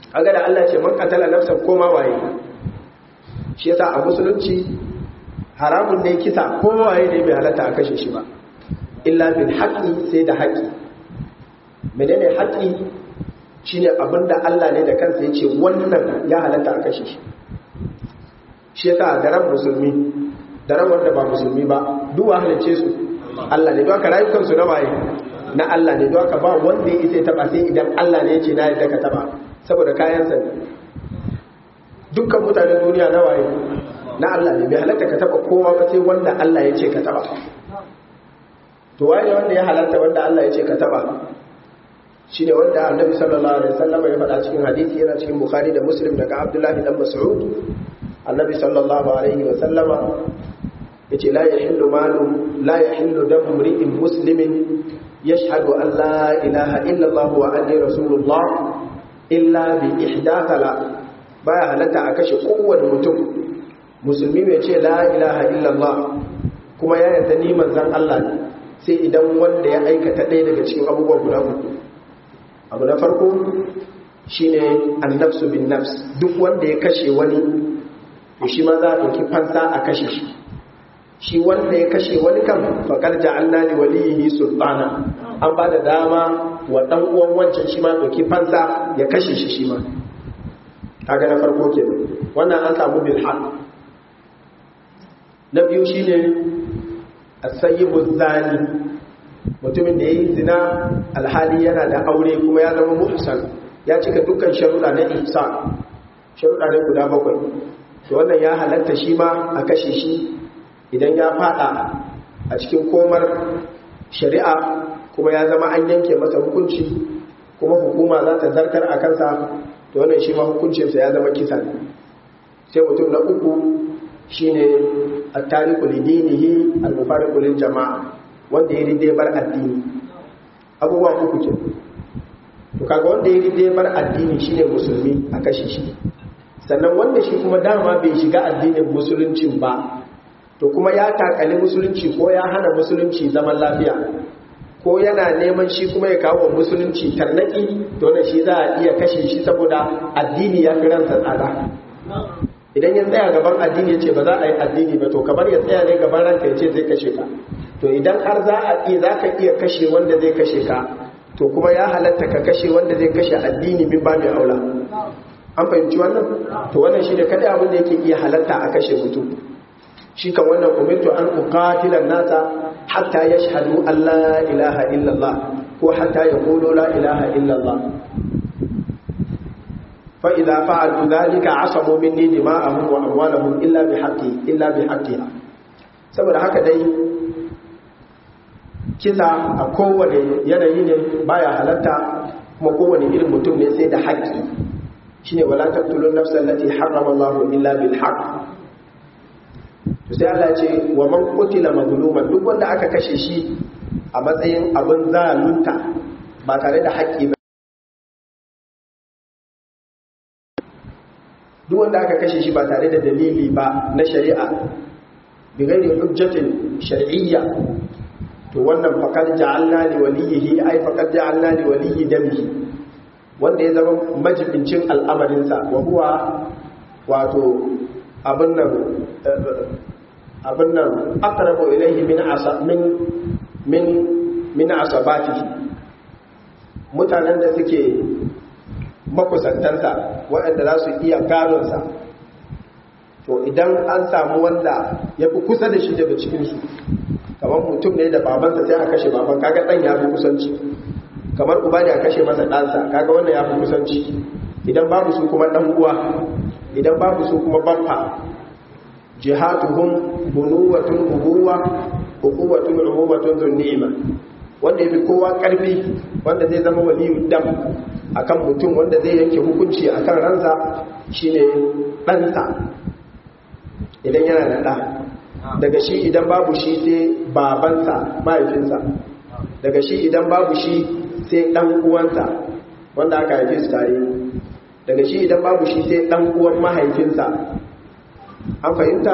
kaga da Allah ce man qatala nafsan koma waye shi yasa a musulunci haramun ne kisa ko waye ne bai halatta a kashe shi ba illa bil haqqi sai da haƙi menene haƙi shine abinda Allah ne da kansa yace wannan ya halatta a kashe shi shi yasa da ran musulmi da ran wanda ba musulmi ba duk wahalace su Allah ne doka rayukan su na waye na Allah ne doka ba wanda ya isa taba sai idan Allah ne yace na yadda ka taba saboda kayan sa dukkan mutanen duniya na waye na Allah ne bai halatta ka taba kowa ba sai wanda Allah yace ka taba to waye wanda ya halatta wanda Allah yace ka taba shine wanda Annabi sallallahu alaihi wasallam ya faɗa cikin hadisi yana cikin Bukhari da Muslim daga Abdullah ibn Mas'ud Annabi sallallahu alaihi wasallama yace la yahillu malu la yahillu damu mri'in muslimin yashhadu an la ilaha illa Allah wa anni rasulullah illa bi ihdathala baya halatta a kashe kowanne mutum musulmi mai ce la ilaha illa Allah kuma ya yarda ni manzon Allah ne sai idan wanda ya aikata ɗaya daga cikin abubuwa guda uku abu na farko shine annafsu bin nafs duk wanda ya kashe wani to shi ma za a ɗauki fansa a kashe shi shi wanda ya kashe wani kan faƙar ja'alna li waliyihi sultana an ba da dama wa ɗan uwan wancan shi ma ɗauki fansa ya kashe shi shi ma kaga na farko ke wannan an samu bil haq na biyu shine as-sayyibu zani mutumin da yayi zina alhali yana da aure kuma ya zama muhsan ya cika dukkan sharuɗa na ihsan sharuɗa ne guda bakwai to wannan ya halatta shi ma a kashe shi idan ya fada a cikin komar shari'a kuma ya zama an yanke masa hukunci kuma hukuma za ta zartar a kansa to wannan shi ma hukuncinsa ya zama kisa sai mutum na uku shine at-tariqu lidinihi al-mufariqu lil jama'a wanda ya ride bar addini abubuwa uku ke to kaga wanda ya ride bar addini shine musulmi a kashe shi sannan wanda shi kuma dama bai shiga addinin musuluncin ba to kuma ya takali musulunci ko ya hana musulunci zaman lafiya ko yana neman shi kuma ya kawo musulunci tarnaki to wannan shi za a iya kashe shi saboda addini ya fi ransa tsada idan ya tsaya gaban addini ya ce ba za a yi addini ba to kamar ya tsaya ne gaban ranka ya ce zai kashe ka to idan har za a iya za ka iya kashe wanda zai kashe ka to kuma ya halatta ka kashe wanda zai kashe addini min ba mai aula an fahimci wannan to wannan shi ne kada abin da yake iya halatta a kashe mutum shi kan wannan umirtu an uqatila nasa hatta yashhadu an la ilaha illallah ko hatta yaqulu la ilaha illallah fa idza fa'alu dhalika asamu minni dima'ahum wa amwalahum illa bihaqqi illa bihaqqiha saboda haka dai kisa a kowane yanayi ne baya halatta kuma kowane irin mutum ne sai da haƙƙi shine wala taqtulun nafsan allati harrama Allahu illa bil haqq to sai Allah ce wa man qutila mazluman duk wanda aka kashe shi a matsayin abin zalunta ba tare da haƙƙi ba duk wanda aka kashe shi ba tare da dalili ba na shari'a bi ghairi hujjatin shar'iyya to wannan faqad ja'alna li waliyhi ay faqad ja'alna li waliyyi damihi wanda ya zama majibincin al'amarin sa wa huwa wato abin nan abin nan aqrabu ilayhi min asa min min min asabatihi mutanen da suke makusantansa waɗanda za su iya gadonsa to idan an samu wanda ya fi kusa da shi daga cikinsu kamar mutum ne da babansa sai a kashe baban kaga ɗan ya fi kusanci kamar uba ne a kashe masa ɗansa kaga wannan ya fi kusanci idan babu su kuma ɗan uwa idan babu su kuma baffa jihatuhum bunuwatun ubuwa uquwatun ubuwatun dhun ni'ma wanda yafi kowa karfi wanda zai zama waliyu dam akan mutum wanda zai yanke hukunci akan ransa shine ɗansa idan yana da ɗa daga shi idan babu shi sai babansa mahaifinsa daga shi idan babu shi sai ɗan uwansa wanda aka haife su tare daga shi idan babu shi sai ɗan uwan mahaifinsa an fahimta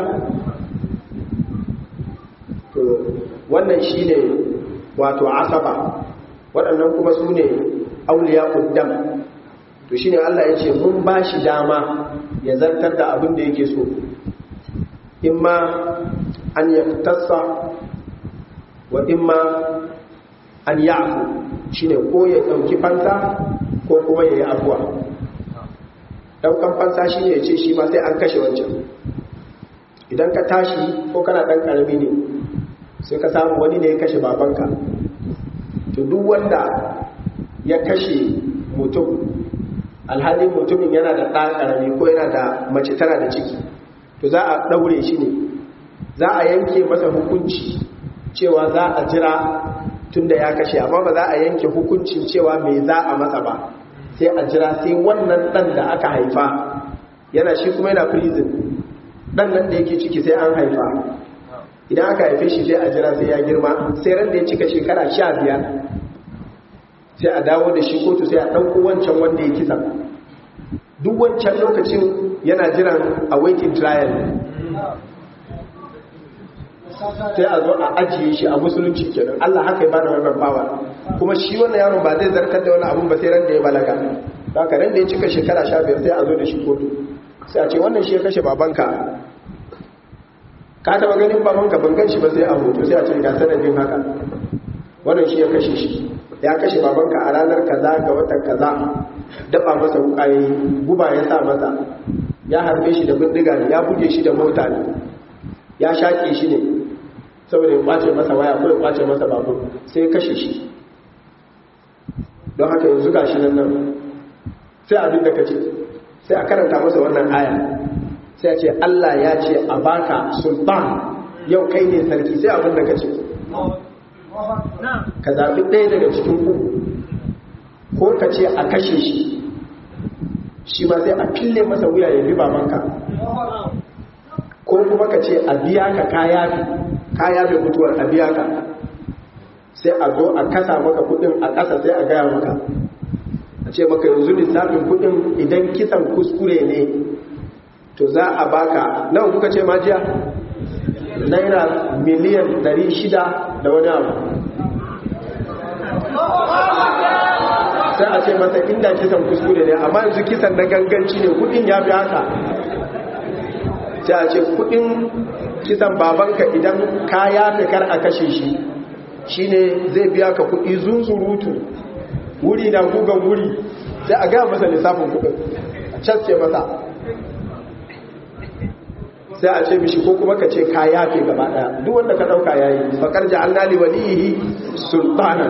to wannan shi ne wato asaba waɗannan kuma su ne auliya uddam to shine Allah ya ce mun ba shi dama ya zartar da abin da yake so, imma an yaktassa wa imma an ya'fu, shine ko ya dauki fansa ko kuma ya yi afuwa. Daukan fansa shine ya ce shi ma sai an kashe wancan. Idan ka tashi ko kana dan karami ne sai ka samu wani ne ya kashe babanka, to duk wanda ya kashe mutum alhalin mutumin yana da ɗan ƙarami ko yana da mace tana da ciki, to za a ɗaure shi ne, za a yanke masa hukunci cewa za a jira tun da ya kashe, amma ba za a yanke hukuncin cewa mai za a masa ba, sai a jira sai wannan ɗan da aka haifa yana shi kuma yana prison, ɗan nan da yake ciki sai an haifa, idan aka haife shi sai a jira sai ya girma, sai ran da ya cika shekara sha biyar sai a dawo da shi kotu, sai a ɗauko wancan wanda ya kisa. Duk wancan lokacin yana jiran a waiting trial, sai a zo a ajiye shi a musulunci kenan. Allah haka ya bada wannan bawa, kuma shi wannan yaron ba zai zartar da wani abun ba sai ran da ya balaga. Haka ran da ya cika shekara sha biyar sai a zo da shi kotu, sai a ce wannan shi ya kashe babanka, ka taba ganin babanka? Ban gan shi ba sai a hoto, sai a ce ga sanadin haka, wannan shi ya kashe shi, ya kashe babanka a ranar kaza ga watan kaza, daba masa wukaye, guba ya sa masa, ya harbe shi da bindiga ne, ya buge shi da mota ne, ya shaƙe shi ne saboda ya kwace masa waya ko ya kwace masa babur, sai ya kashe shi. Don haka yanzu ga shi nan nan sai abin da kace, sai a karanta masa wannan aya, sai a ce Allah ya ce a baka sultan, yau kai ne sarki, sai abin da kace ka zaɓi ɗaya daga cikin ku, ko ka ce a kashe shi, shi ma sai a fille masa wuya ya bi babanka, ko kuma ka ce a biya ka kaya kaya bai mutuwar a biya ka, sai a zo a kasa maka kudin a ƙasa, sai a gaya maka a ce maka yanzu lissafin kudin idan kisan kuskure ne to za a baka nawa kuka ce majiya? Naira miliyan ɗari shida da wani abu. Sai a ce masa inda kisan kuskure ne, amma yanzu kisan na ganganci ne, kudin ya fi haka. Sai a ce kudin kisan babanka idan ka yafe kar a kashe shi, shine zai biya ka kudi zunzurutu, wuri na gugan wuri, sai a gaya masa lissafin kudin a casce masa, sai a ce mishi ko kuma ka ce ka yafe gaba daya, duk wanda ka dauka yayi, faqad ja'alna li walihi sultanan.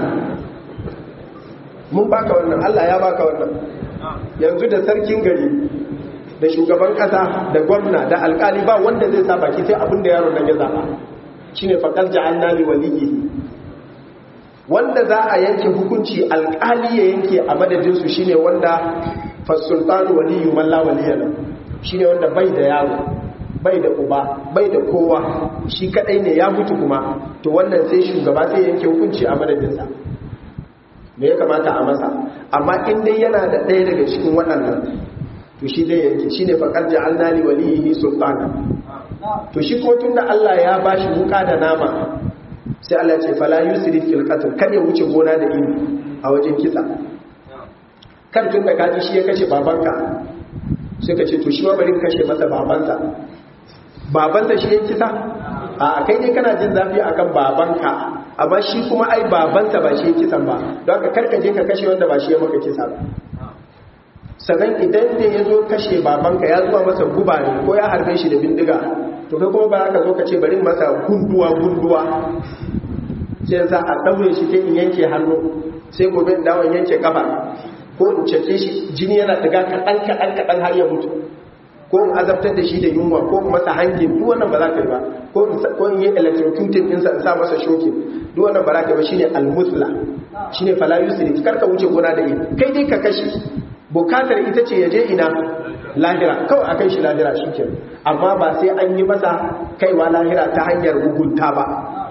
Mun baka wannan, Allah ya baka wannan. Yanzu da sarkin gari da shugaban kasa da gwamna da alkali ba wanda zai sa baki sai abin da yaron nan ya zaba, shine faqad ja'alna li walihi. Wanda za a yanke hukunci alkali ya yanke a madadin su shine wanda fasultanu waliyyu man la waliya lahu, shine wanda bai da yaro, bai da uba, bai da kowa, shi kadai ne ya mutu kuma, to wannan sai shugaba sai yanke hukunci a madadinsa. Me ya kamata a masa? Amma in dai yana da ɗaya daga cikin waɗannan, to shi dai yanke, shine faqad ja'alna li waliyhi sultana. To shi ko tunda Allah ya bashi wuka da nama, sai Allah ya ce fala yusrif fil qatl, kada ya wuce gona da ini a wajen kisa. Kar tunda kaji shi ya kashe babanka, sai ka ce to shi ma bari kashe masa babansa. Babansa shi ya kisa? A kai ne kana jin zafi akan babanka, amma shi kuma ai babansa ba shi ya kisan ba, don haka karka je ka kashe wanda ba shi ya maka kisa ba. Sannan idan da ya zo kashe babanka ya zuwa masa guba ne ko ya harbe shi da bindiga, to kai kuma ba ka zo ka ce bari masa gunduwa gunduwa, sai za a daure shi ke in yanke hannu, sai gobe in dawo in yanke kafa, ko in cece shi jini yana daga kaɗan kaɗan kaɗan har ya mutu, ko in azabtar da shi da yunwa, ko in masa hangin, duk wannan ba za ka yi ba, ko in yi electrocuting ɗinsa in sa masa shokin, duk wannan ba za ka yi ba. Shine al-musla, shine fala yusri, karka wuce gona da iri, kai dai ka kashe, bukatar ita ce ya je ina lahira, kawai a kai shi lahira shi ke, amma ba sai an yi masa kaiwa lahira ta hanyar hukunta ba.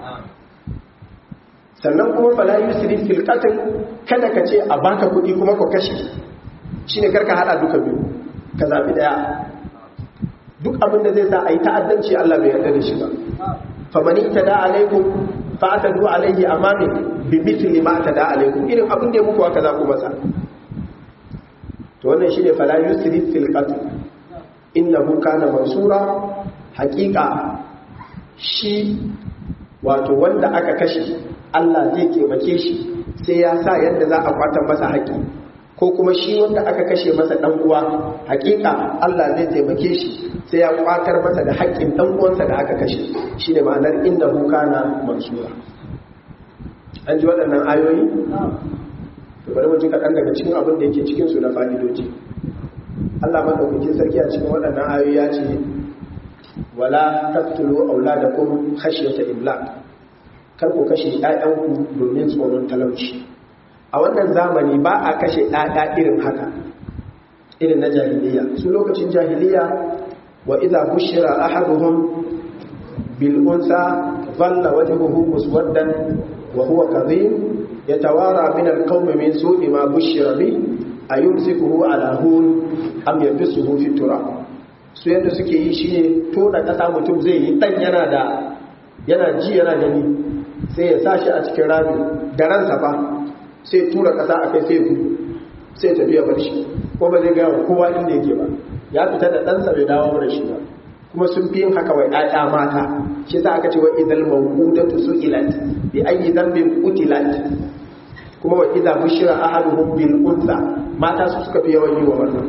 Sannan kuma fala yusri fil qatl, kada ka ce a baka kuɗi kuma ka kashe, shine karka hada duka biyu, ka zabi daya. Duk abin da zai sa a yi ta'addanci Allah bai yarda da shi ba. Famani tada alaikum fa'atadu alaihi amami bi mithli ma tada alaikum, irin abin da ya muku haka za ku masa. To to wannan shine fala yusrif fil qatl innahu kana mansura. Haqiqa shi wato wanda aka kashe Allah zai taimake shi sai ya sa yadda za a kwatar masa haƙi, ko kuma shi wanda aka kashe masa dan uwa haƙiƙa Allah zai taimake shi sai ya kwatar masa da haƙin dan uwansa da aka kashe. Shine ma'anar innahu kana mansura. An ji waɗannan ayoyi? To bari mu ji kaɗan daga cikin abin da yake cikin su na fa'idoji. Allah madaukakin sarki a cikin waɗannan ayoyi ya ce wala taqtulu auladakum khashyata imlaq, kar ku kashe ƴaƴanku domin tsoron talauci. A wannan zamani ba a kashe ƴaƴa irin haka, irin na jahiliya. Su lokacin jahiliya wa idza bushira ahaduhum bil unsa dhalla wajhuhu muswaddan wa huwa kadhib yatawara min al qawmi min su'i ma bushira bi ayumsikuhu ala hun am yabsuhu fi turab. Su yadda suke yi shine tona kasa mutum zai yi dan yana da yana ji yana gani, sai ya sashi a cikin rami da ransa fa, sai tura kasa akai sai gudu sai tafiya bar shi, ko ba zai ga kowa inda yake ba, ya fita da ɗansa bai dawo da shi ba. Kuma sun fi yin haka wai ƴaƴa mata, shi sa aka ce wa idal mawqudatu su'ilat bi ayyi dhanbin qutilat, kuma wa idza bushira ahaduhum bil unsa, mata su suka fi yawan yi wa wannan.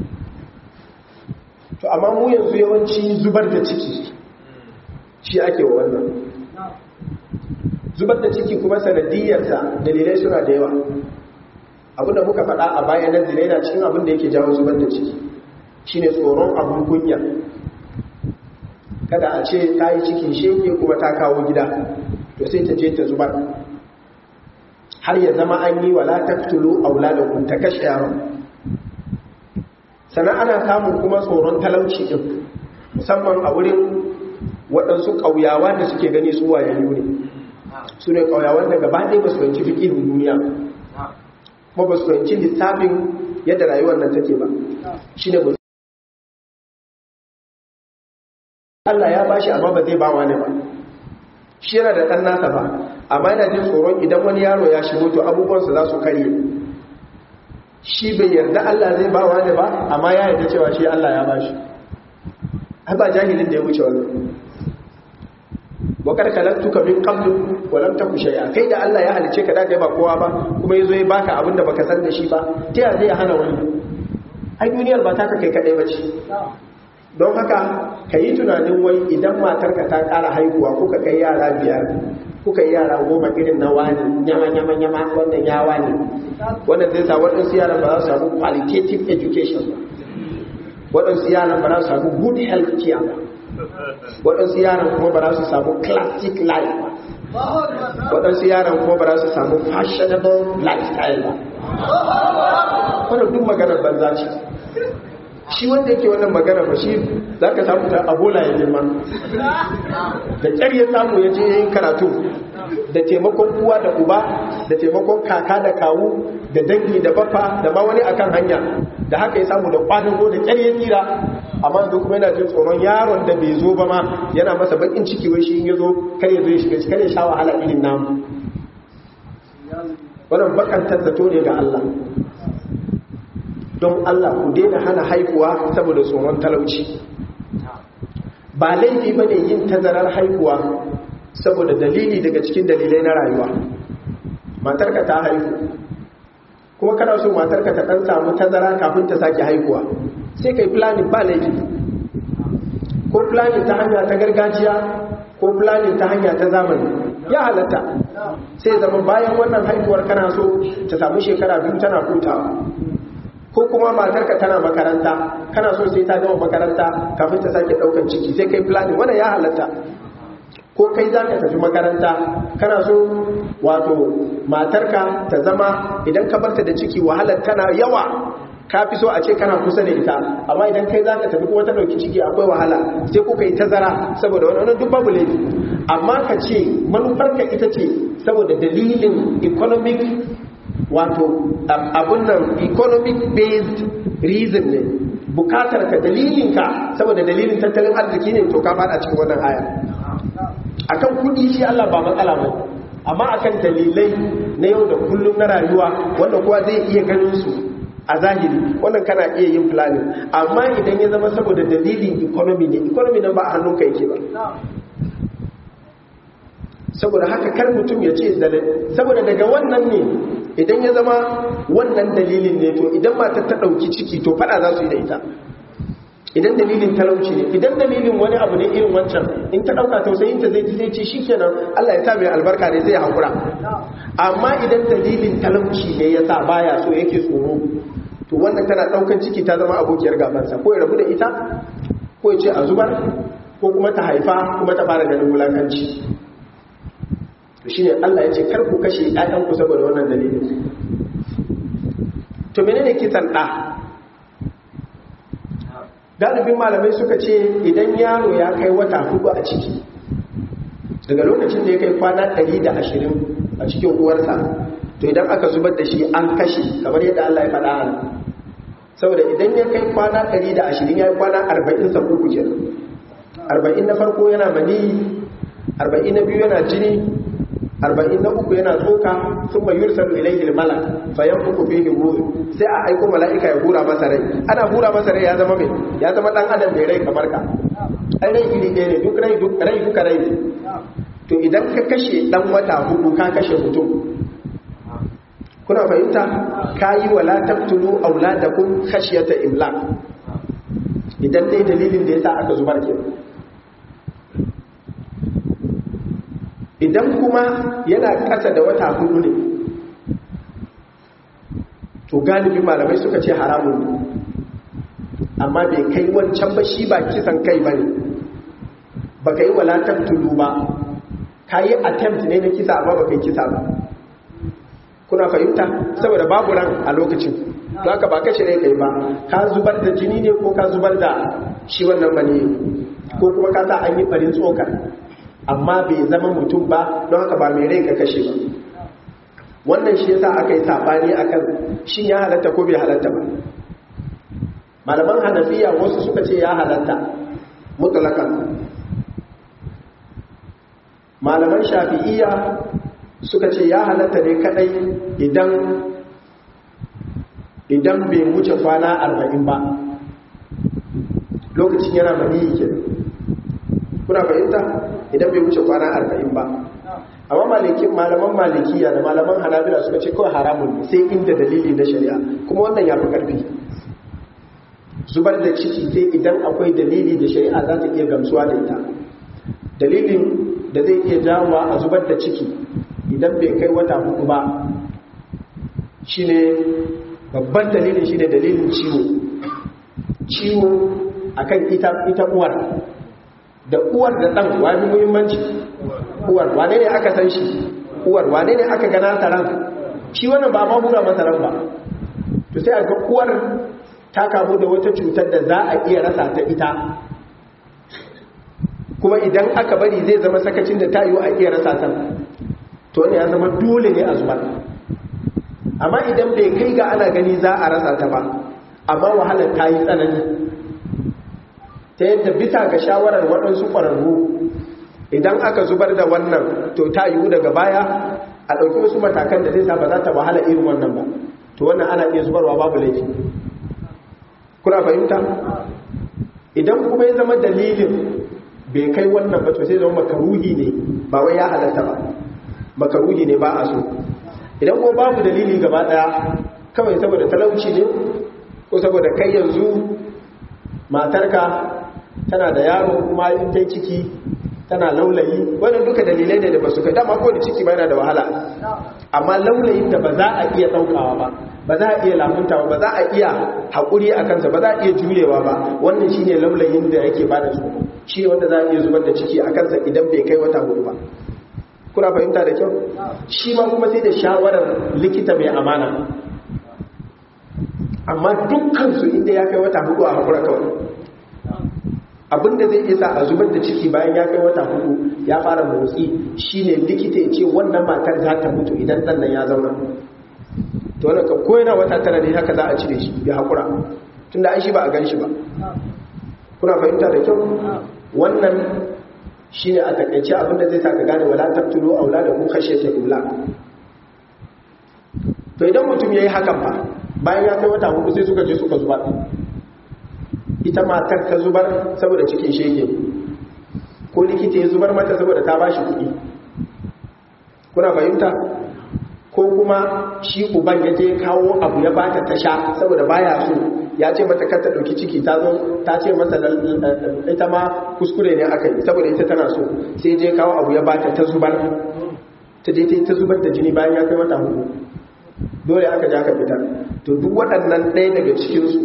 To amma mu yanzu yawanci zubar da ciki shi ake wa wannan. Zubar da ciki kuma sanadiyarsa dalilai suna da yawa. Abin da muka faɗa a baya na zina yana cikin abin da yake jawo zubar da ciki, shine tsoron abun kunya. Kada a ce ta yi cikin shege kuma ta kawo gida, to sai ta je ta zubar, har ya zama an yi wala taqtulu auladakum, ta kashe yaron. Sannan ana samun kuma tsoron talauci din, musamman a wurin waɗansu ƙauyawa da suke gani su wayayyu ne. Su ne ƙauyawan da gaba ɗaya ba su fahimci fiƙihin duniya, kuma ba su fahimci lissafin yadda rayuwar nan take ba. Shi ne Allah ya bashi amma ba zai ba wani ba. Shi yana da ɗan nasa ba, amma yana jin tsoron idan wani yaro ya shigo to abubuwansa za su karye. Shi bai yarda Allah zai ba wani ba, amma ya yarda cewa shi Allah ya bashi. Ai ba jahilin da ya wuce wannan. Wa kad khalaqtuka min qablu wa lam taku shay'a. Kai da Allah ya halice ka da kai ba kowa ba, kuma yazo ya baka abin da baka san da shi ba, ta ya zai hana wani? Ai duniyar ba ta ka kai kadai bace. Don haka kayi tunanin wai idan matarka ta ƙara haihuwa, kuka kai yara biyar, kuka yi yara goma irin na wani nyama nyama nyama wannan ya wani, wannan zai sa waɗansu yaran ba za su samu qualitative education ba, waɗansu yaran ba za su samu good health care ba, waɗansu yaran kuma ba za su samu classic life ba, waɗansu yaran kuma ba za su samu fashionable lifestyle ba. Wannan duk maganar banza ce. Shi wanda yake wannan magana ba shi za ka samu ta abola ya girma, da ƙyar ya samu ya je yin karatu, da taimakon uwa da uba, da taimakon kaka da kawu, da dangi da baffa, da ma wani akan hanya, da haka ya samu da ƙwadago da ƙyar ya tsira. Amma yanzu kuma yana jin tsoron yaron da bai zo ba ma, yana masa bakin ciki wai shi in ya zo kar ya zo ya shiga kar ya sha wahala irin namu. Wannan bakantar zato ne ga Allah. Don Allah ku daina hana haihuwa saboda tsoron talauci. Ba laifi bane yin tazarar haihuwa saboda dalili daga cikin dalilai na rayuwa. Matarka ta haihu, kuma kana so matarka ta dan samu tazara kafin ta sake haihuwa, sai kai planning, ba laifi. Ko planning ta hanya ta gargajiya ko planning ta hanya ta zamani ya halatta. Sai zama bayan wannan haihuwar kana so ta samu shekara biyu tana hutawa. Ko kuma matarka tana makaranta, kana so sai ta gama makaranta kafin ta sake daukan ciki, sai kai planning, wannan ya halatta. Ko kai za ka tafi makaranta, kana so wato matarka ta zama idan ka barta da ciki wahalar tana yawa, ka fi so a ce kana kusa da ita, amma idan kai za ka tafi kuma ta dauki ciki akwai wahala, sai kuka yi tazara saboda wannan duk babu laifi. Amma ka ce manufarka ita ce saboda dalilin economic, wato abun nan economic based reason ne, bukatar ka dalilinka saboda dalilin tattalin arziki ne, to ka fada cikin wannan aya. Akan kudi shi Allah ba matsala ba, amma akan dalilai na yau da kullum na rayuwa wanda kowa zai iya ganin su, a zahiri wannan kana iya yin planning, amma idan ya zama saboda dalilin economy ne, economy nan ba a hannunka yake ba. Saboda haka kar mutum ya ce saboda daga wannan ne idan ya zama wannan dalilin ne, to idan matar ta ɗauki ciki to fada za su yi da ita. Idan dalilin talauci ne, idan dalilin wani abu ne irin wancan, in ta ɗauka tausayinta zai ji zai ce shi kenan Allah ya sa mai albarka ne zai haƙura. Amma idan dalilin talauci ne ya sa baya so yake tsoro, to wannan tana ɗaukan ciki ta zama abokiyar gabansa, ko ya rabu da ita ko ya ce a zubar, ko kuma ta haifa kuma ta fara ganin wulakanci. To shine Allah ya ce kar ku kashe ƴaƴanku saboda wannan dalilin. To menene kisan ɗa? Galibin malamai suka ce idan yaro ya kai wata hudu a ciki, daga lokacin da ya kai kwana ɗari da ashirin a cikin uwarsa, to idan aka zubar da shi an kashe, kamar yadda Allah ya faɗa ana. Saboda idan ya kai kwana ɗari da ashirin ya yi kwana arba'in sa uku kenan. arba'in na farko yana mani, arba'in na biyu yana jini, arba'in na uku yana tsoka, sun mai yursar ilaihi malak fayan uku fihi ruhu, sai a aiko mala'ika ya hura masa rai. Ana hura masa rai ya zama mai ya zama dan adam mai rai kamar ka. Ai rai iri ɗaya ne, duk rai duk rai duka rai ne. To idan ka kashe dan wata hudu ka kashe mutum. Kuna fahimta? Kayi wala taqtulu auladakum khashyata imlaq. Idan dai dalilin da yasa aka zubar ke. Idan kuma yana ƙasa da wata hudu ne, to galibin malamai suka ce haramun ne, amma bai kai wancan ba, shi ba kisan kai ba ne, ba ka yi wala taqtulu ba, ka yi attempt ne na kisa amma ba ka yi kisa ba. Kuna fahimta? Saboda babu ran a lokacin, to haka ba kashe rai kai ba, ka zubar da jini ne ko ka zubar da shi wannan bane, ko kuma ka sa an yi farin tsokar, amma bai zama mutum ba, don haka ba mai rai ka kashe ba. Wannan shi yasa aka yi sabani akan shin ya halatta ko bai halatta ba. Malaman Hanafiya wasu suka ce ya halatta mutlaqan. Malaman Shafi'iyya suka ce ya halatta ne kadai idan idan bai wuce kwana arba'in ba, lokacin yana maniyi kenan. Kuna fahimta? Idan bai wuce kwana arba'in ba. Amma malikin malaman malikiya da malaman hanabila suka ce kawai haramun ne sai inda dalili na shari'a, kuma wannan ya fi ƙarfi. Zubar da ciki sai idan akwai dalili da shari'a za ta iya gamsuwa da ita. Dalilin da zai iya jawowa a zubar da ciki idan bai kai wata hudu ba shine babban dalilin, shine dalilin ciwo. Ciwo akan ita ita uwar. Da uwar da ɗan wani muhimmanci. Uwar wane ne aka san shi? Uwar wane ne aka gana taron? Shi wannan ba ma hura masa ran ba. To sai a ga uwar ta kamu da wata cutar da za a iya rasa ta ita, kuma idan aka bari zai zama sakacin da ta yiwu a iya rasa ta, to ne ya zama dole ne a zubar. Amma idan bai kai ga ana gani za a rasa ta ba, amma wahalar ta yi tsanani, ta yadda bisa ga shawarar waɗansu ƙwararru idan aka zubar da wannan to ta yiwu daga baya a ɗauki wasu matakan da zai sa ba za ta wahala irin wannan ba, to wannan ana iya zubarwa babu laifi. Kuna fahimta? Idan kuma ya zama dalilin bai kai wannan ba, to sai zama makaruhi ne, ba wai ya halatta ba, makaruhi ne, ba a so. Idan kuma babu dalili gaba ɗaya, kawai saboda talauci ne ko saboda kai yanzu matarka tana da yaro kuma in ta ciki tana laulayi, wannan duka dalilai ne da ba su kai, dama ko da ciki ba yana da wahala, amma laulayin da ba za a iya ɗaukawa ba, ba za a iya lamuntawa ba, za a iya haƙuri a kansa, ba za a iya jurewa ba, wannan shine laulayin da yake ba da tsoro, shi ne wanda za a iya zubar da ciki a kansa idan bai kai wata hudu ba. Kuna fahimta da kyau? Shi ma kuma sai da shawarar likita mai amana, amma dukkansu inda ya kai wata hudu a haƙura kawai. Abinda zai isa a zubar da ciki bayan ya kai wata hudu ya fara motsi shine likita ya ce wannan matar za ta mutu idan ɗan nan ya zauna. To wannan kan ko yana wata tara ne haka za a cire shi ya haƙura, tunda an shi ba a gan shi ba. Kuna fahimta da kyau? Wannan shine a takaice abinda zai sa ka gane wala taqtulu auladakum khashyata imlaq. To idan mutum yayi hakan ba bayan ya kai wata hudu sai suka je suka zubar. Ita matar ta zubar saboda cikin shege, ko likita ya zubar mata saboda ta bashi kuɗi. Kuna fahimta? Ko kuma shi uban ya je kawo abu ya bata ta sha saboda baya so, ya ce mata kar ta dauki ciki, ta zo ta ce masa ita ma kuskure ne aka yi saboda ita tana so, sai je kawo abu ya bata ta zubar, ta je ta zubar da jini bayan ya kai wata hudu, dole aka ja ka fitar. To duk waɗannan ɗaya daga cikinsu,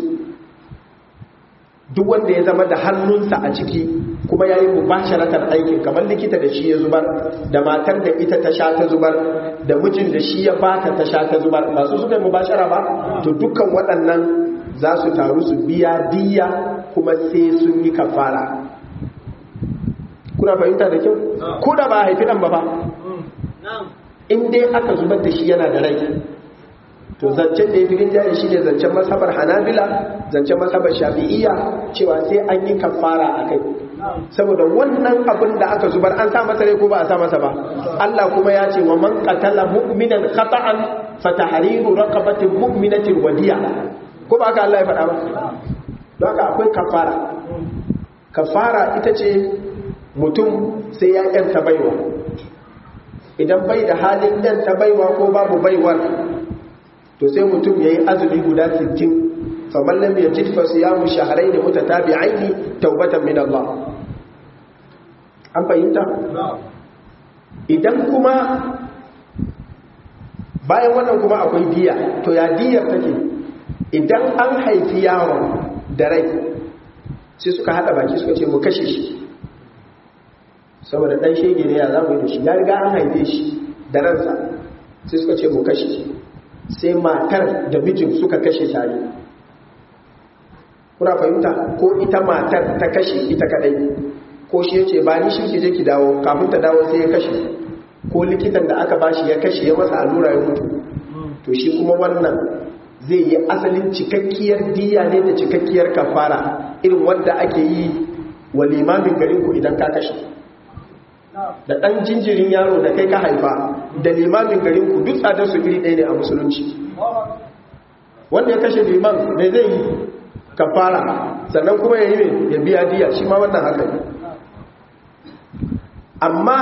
duk wanda ya zama da hannunsa a ciki kuma ya yi mubasharatar aikin, kamar likita da shi ya zubar, da matar da ita ta sha ta zubar, da mijin da shi ya bata ta sha ta zubar, ba su suka yi mubashara ba, to dukkan waɗannan za su taru su biya diya kuma sai sun yi kafara. Kuna fahimta da kyau? Ko da ba a haifi ɗan ba ba, in dai aka zubar da shi yana da rai, to zancen da ya fi rinjaye shi ne zancen masabar hanabila, zancen masabar shafi'iyya, cewa sai an yi kafara a kai, saboda wannan abin da aka zubar an sa masa rai ko ba a sa masa ba. Allah kuma ya ce wa man qatala mu'minan khata'an fa tahriru raqabatin mu'minatin wadiya, ko ba haka Allah ya faɗa ba? Don haka akwai kafara. Kafara ita ce mutum sai ya yanta baiwa, idan bai da halin yanta baiwa ko babu baiwar, to sai mutum ya yi azumi guda sittin, faman lam yajid fa siyamu shahrayn mutatabi'ain tawbatan min Allah. An fahimta? Idan kuma bayan wannan kuma akwai diya, to ya diyar take? Idan an haifi yaron da rai sai suka hada baki suka ce mu kashe shi saboda dan shege ne, ya zamu yi da shi, ya riga an haife shi da ransa, sai suka ce mu kashe shi, sai matar da mijin suka kashe tare. Kuna fahimta? Ko ita matar ta kashe ita kadai, ko shi yace ba ni shi ke je ki dawo, kafin ta dawo sai ya kashe, ko likitan da aka bashi ya kashe ya masa allura ya mutu, to shi kuma wannan zai yi asalin cikakkiyar diya ne da cikakkiyar kafara, irin wanda ake yi wa limamin garin ku idan ka kashe. Da ɗan jinjirin yaro da kai ka haifa da limamin garin ku duk tsadar su iri ɗaya ne a musulunci. Wanda ya kashe liman mai zai yi kafara, sannan kuma ya yi mai ya biya diya, shi ma wannan haka ne. Amma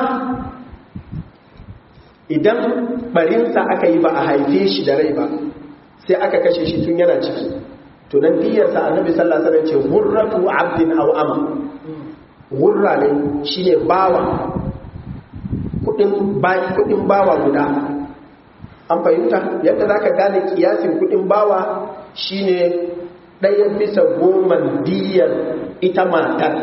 idan barinsa aka yi ba a haife shi da rai ba, sai aka kashe shi tun yana ciki, to nan diyarsa annabi sallallahu alaihi wasallam ce hurratu abdin aw ama. Hurra ne shine bawa, kudin bayi, kudin bawa guda. An fahimta? Yadda zaka gane kiyasin kudin bawa shine ɗaya bisa goma diyar ita matar.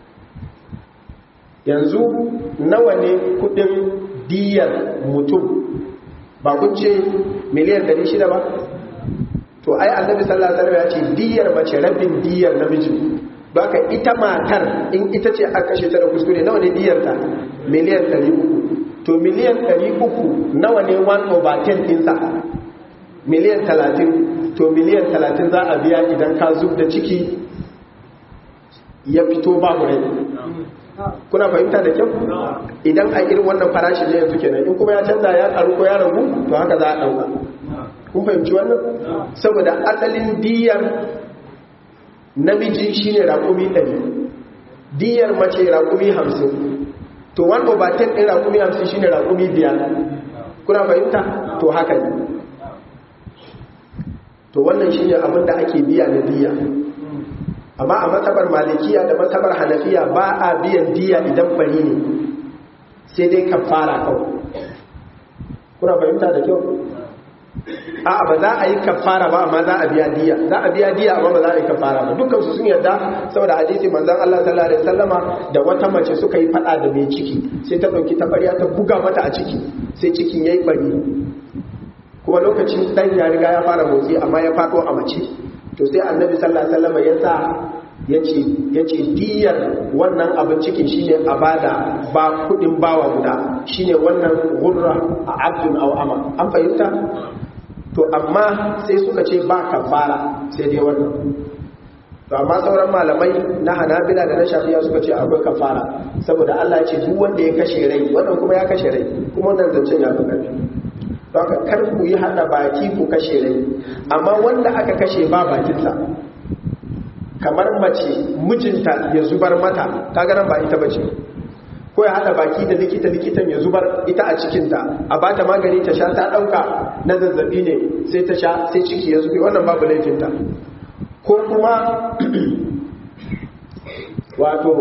Yanzu nawa ne kudin diyar mutum? Ba kun ce miliyan ɗari shida ba? To ai annabi sallallahu alaihi wasallam ya ce diyar mace rabin diyar namiji. Don haka ita matar in ita ce aka kashe ta da kuskure, nawa ne diyarta? Miliyan ɗari uku. To miliyan ɗari uku nawa ne one over ten ɗinsa? Miliyan talatin. To miliyan talatin za a biya idan ka zub da ciki ya fito babu rai. Kuna fahimta da kyau? Idan a irin wannan farashi ne yanzu kenan, in kuma ya canza ya karu ko ya ragu, to haka za a ɗauka. Kun fahimci wannan? Saboda asalin diyar namiji shine raƙumi ɗari, diyar mace raƙumi hamsin, to one over ten ɗin raƙumi hamsin shine raƙumi biyar. Kuna fahimta? To haka ne. To wannan shine abin da ake biya na diya. Amma a matsabar malikiya da matsabar hanafiya ba a biyan diya idan bari ne, sai dai kafara kawai. Kuna fahimta da kyau? A'a, ba za a yi kafara ba amma za a biya diya, za a biya diya amma ba za a yi kafara ba. Dukkan su sun yarda, saboda hadisi manzon Allah sallallahu alaihi wasallama da wata mace suka yi fada da mai ciki, sai ta dauki tabariya ta buga mata a ciki, sai cikin yayi bari. Kuma lokacin dan ya riga ya fara motsi amma ya fado a mace. To sai annabi sallallahu alaihi wasallama ya sa yace yace diyar wannan abin cikin shine a bada ba kudin bawa guda, shine wannan gurra a abdun aw ama. An fahimta? To amma sai suka ce ba kafara sai dai wannan. To amma sauran malamai na Hanabila da na Shafi'a suka ce akwai kafara, saboda Allah ya ce duk wanda ya kashe rai, wannan kuma ya kashe rai, kuma wannan zancen ya fi ƙarfi. don haka kar ku yi hada baki ku kashe rai. Amma wanda aka kashe ba bakinsa, kamar mace mijinta ya zubar mata, kaga nan ba ita bace, ko ya hada baki da likita likitan ya zubar ita a cikinta, a bata magani ta sha, ta dauka na zazzabi ne sai ta sha sai ciki ya zube, wannan babu laifinta. Ko kuma wato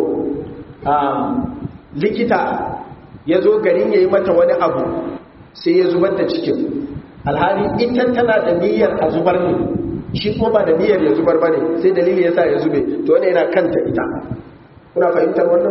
likita ya zo garin ya yi mata wani abu sai ya zubar da cikin, alhali ita tana da niyyar a zubar ne, shi kuma ba da niyyar ya zubar ba ne, sai dalili ya sa ya zube, to wani yana kanta ita. Kuna fahimtar wannan?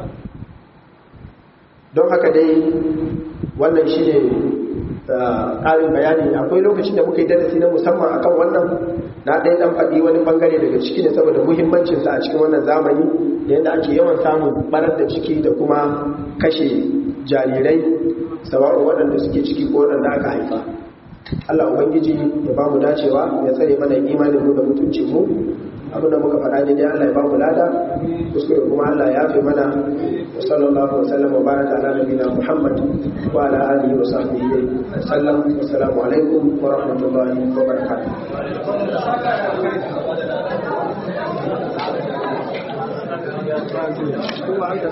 Don haka dai wannan shi ne ƙarin bayani. Akwai lokacin da muka yi darasi na musamman akan wannan, na ɗaya ɗan faɗi wani ɓangare daga ciki ne saboda muhimmancinsa a cikin wannan zamani da yadda ake yawan samun ɓarar da ciki da kuma kashe jarirai, sawa'u waɗanda suke ciki ko waɗanda aka haifa. Allah Ubangiji ya ba mu dacewa, ya tsare mana imanin mu da mutuncin mu. Abinda muka faɗa daidai Allah ya ba mu lada, kuskure kuma Allah ya fi mana. Wa sallallahu wa sallam wa baraka ala nabiyina Muhammad wa ala alihi wa sahbihi wa sallam. Assalamu alaikum wa rahmatullahi wa barakatuh.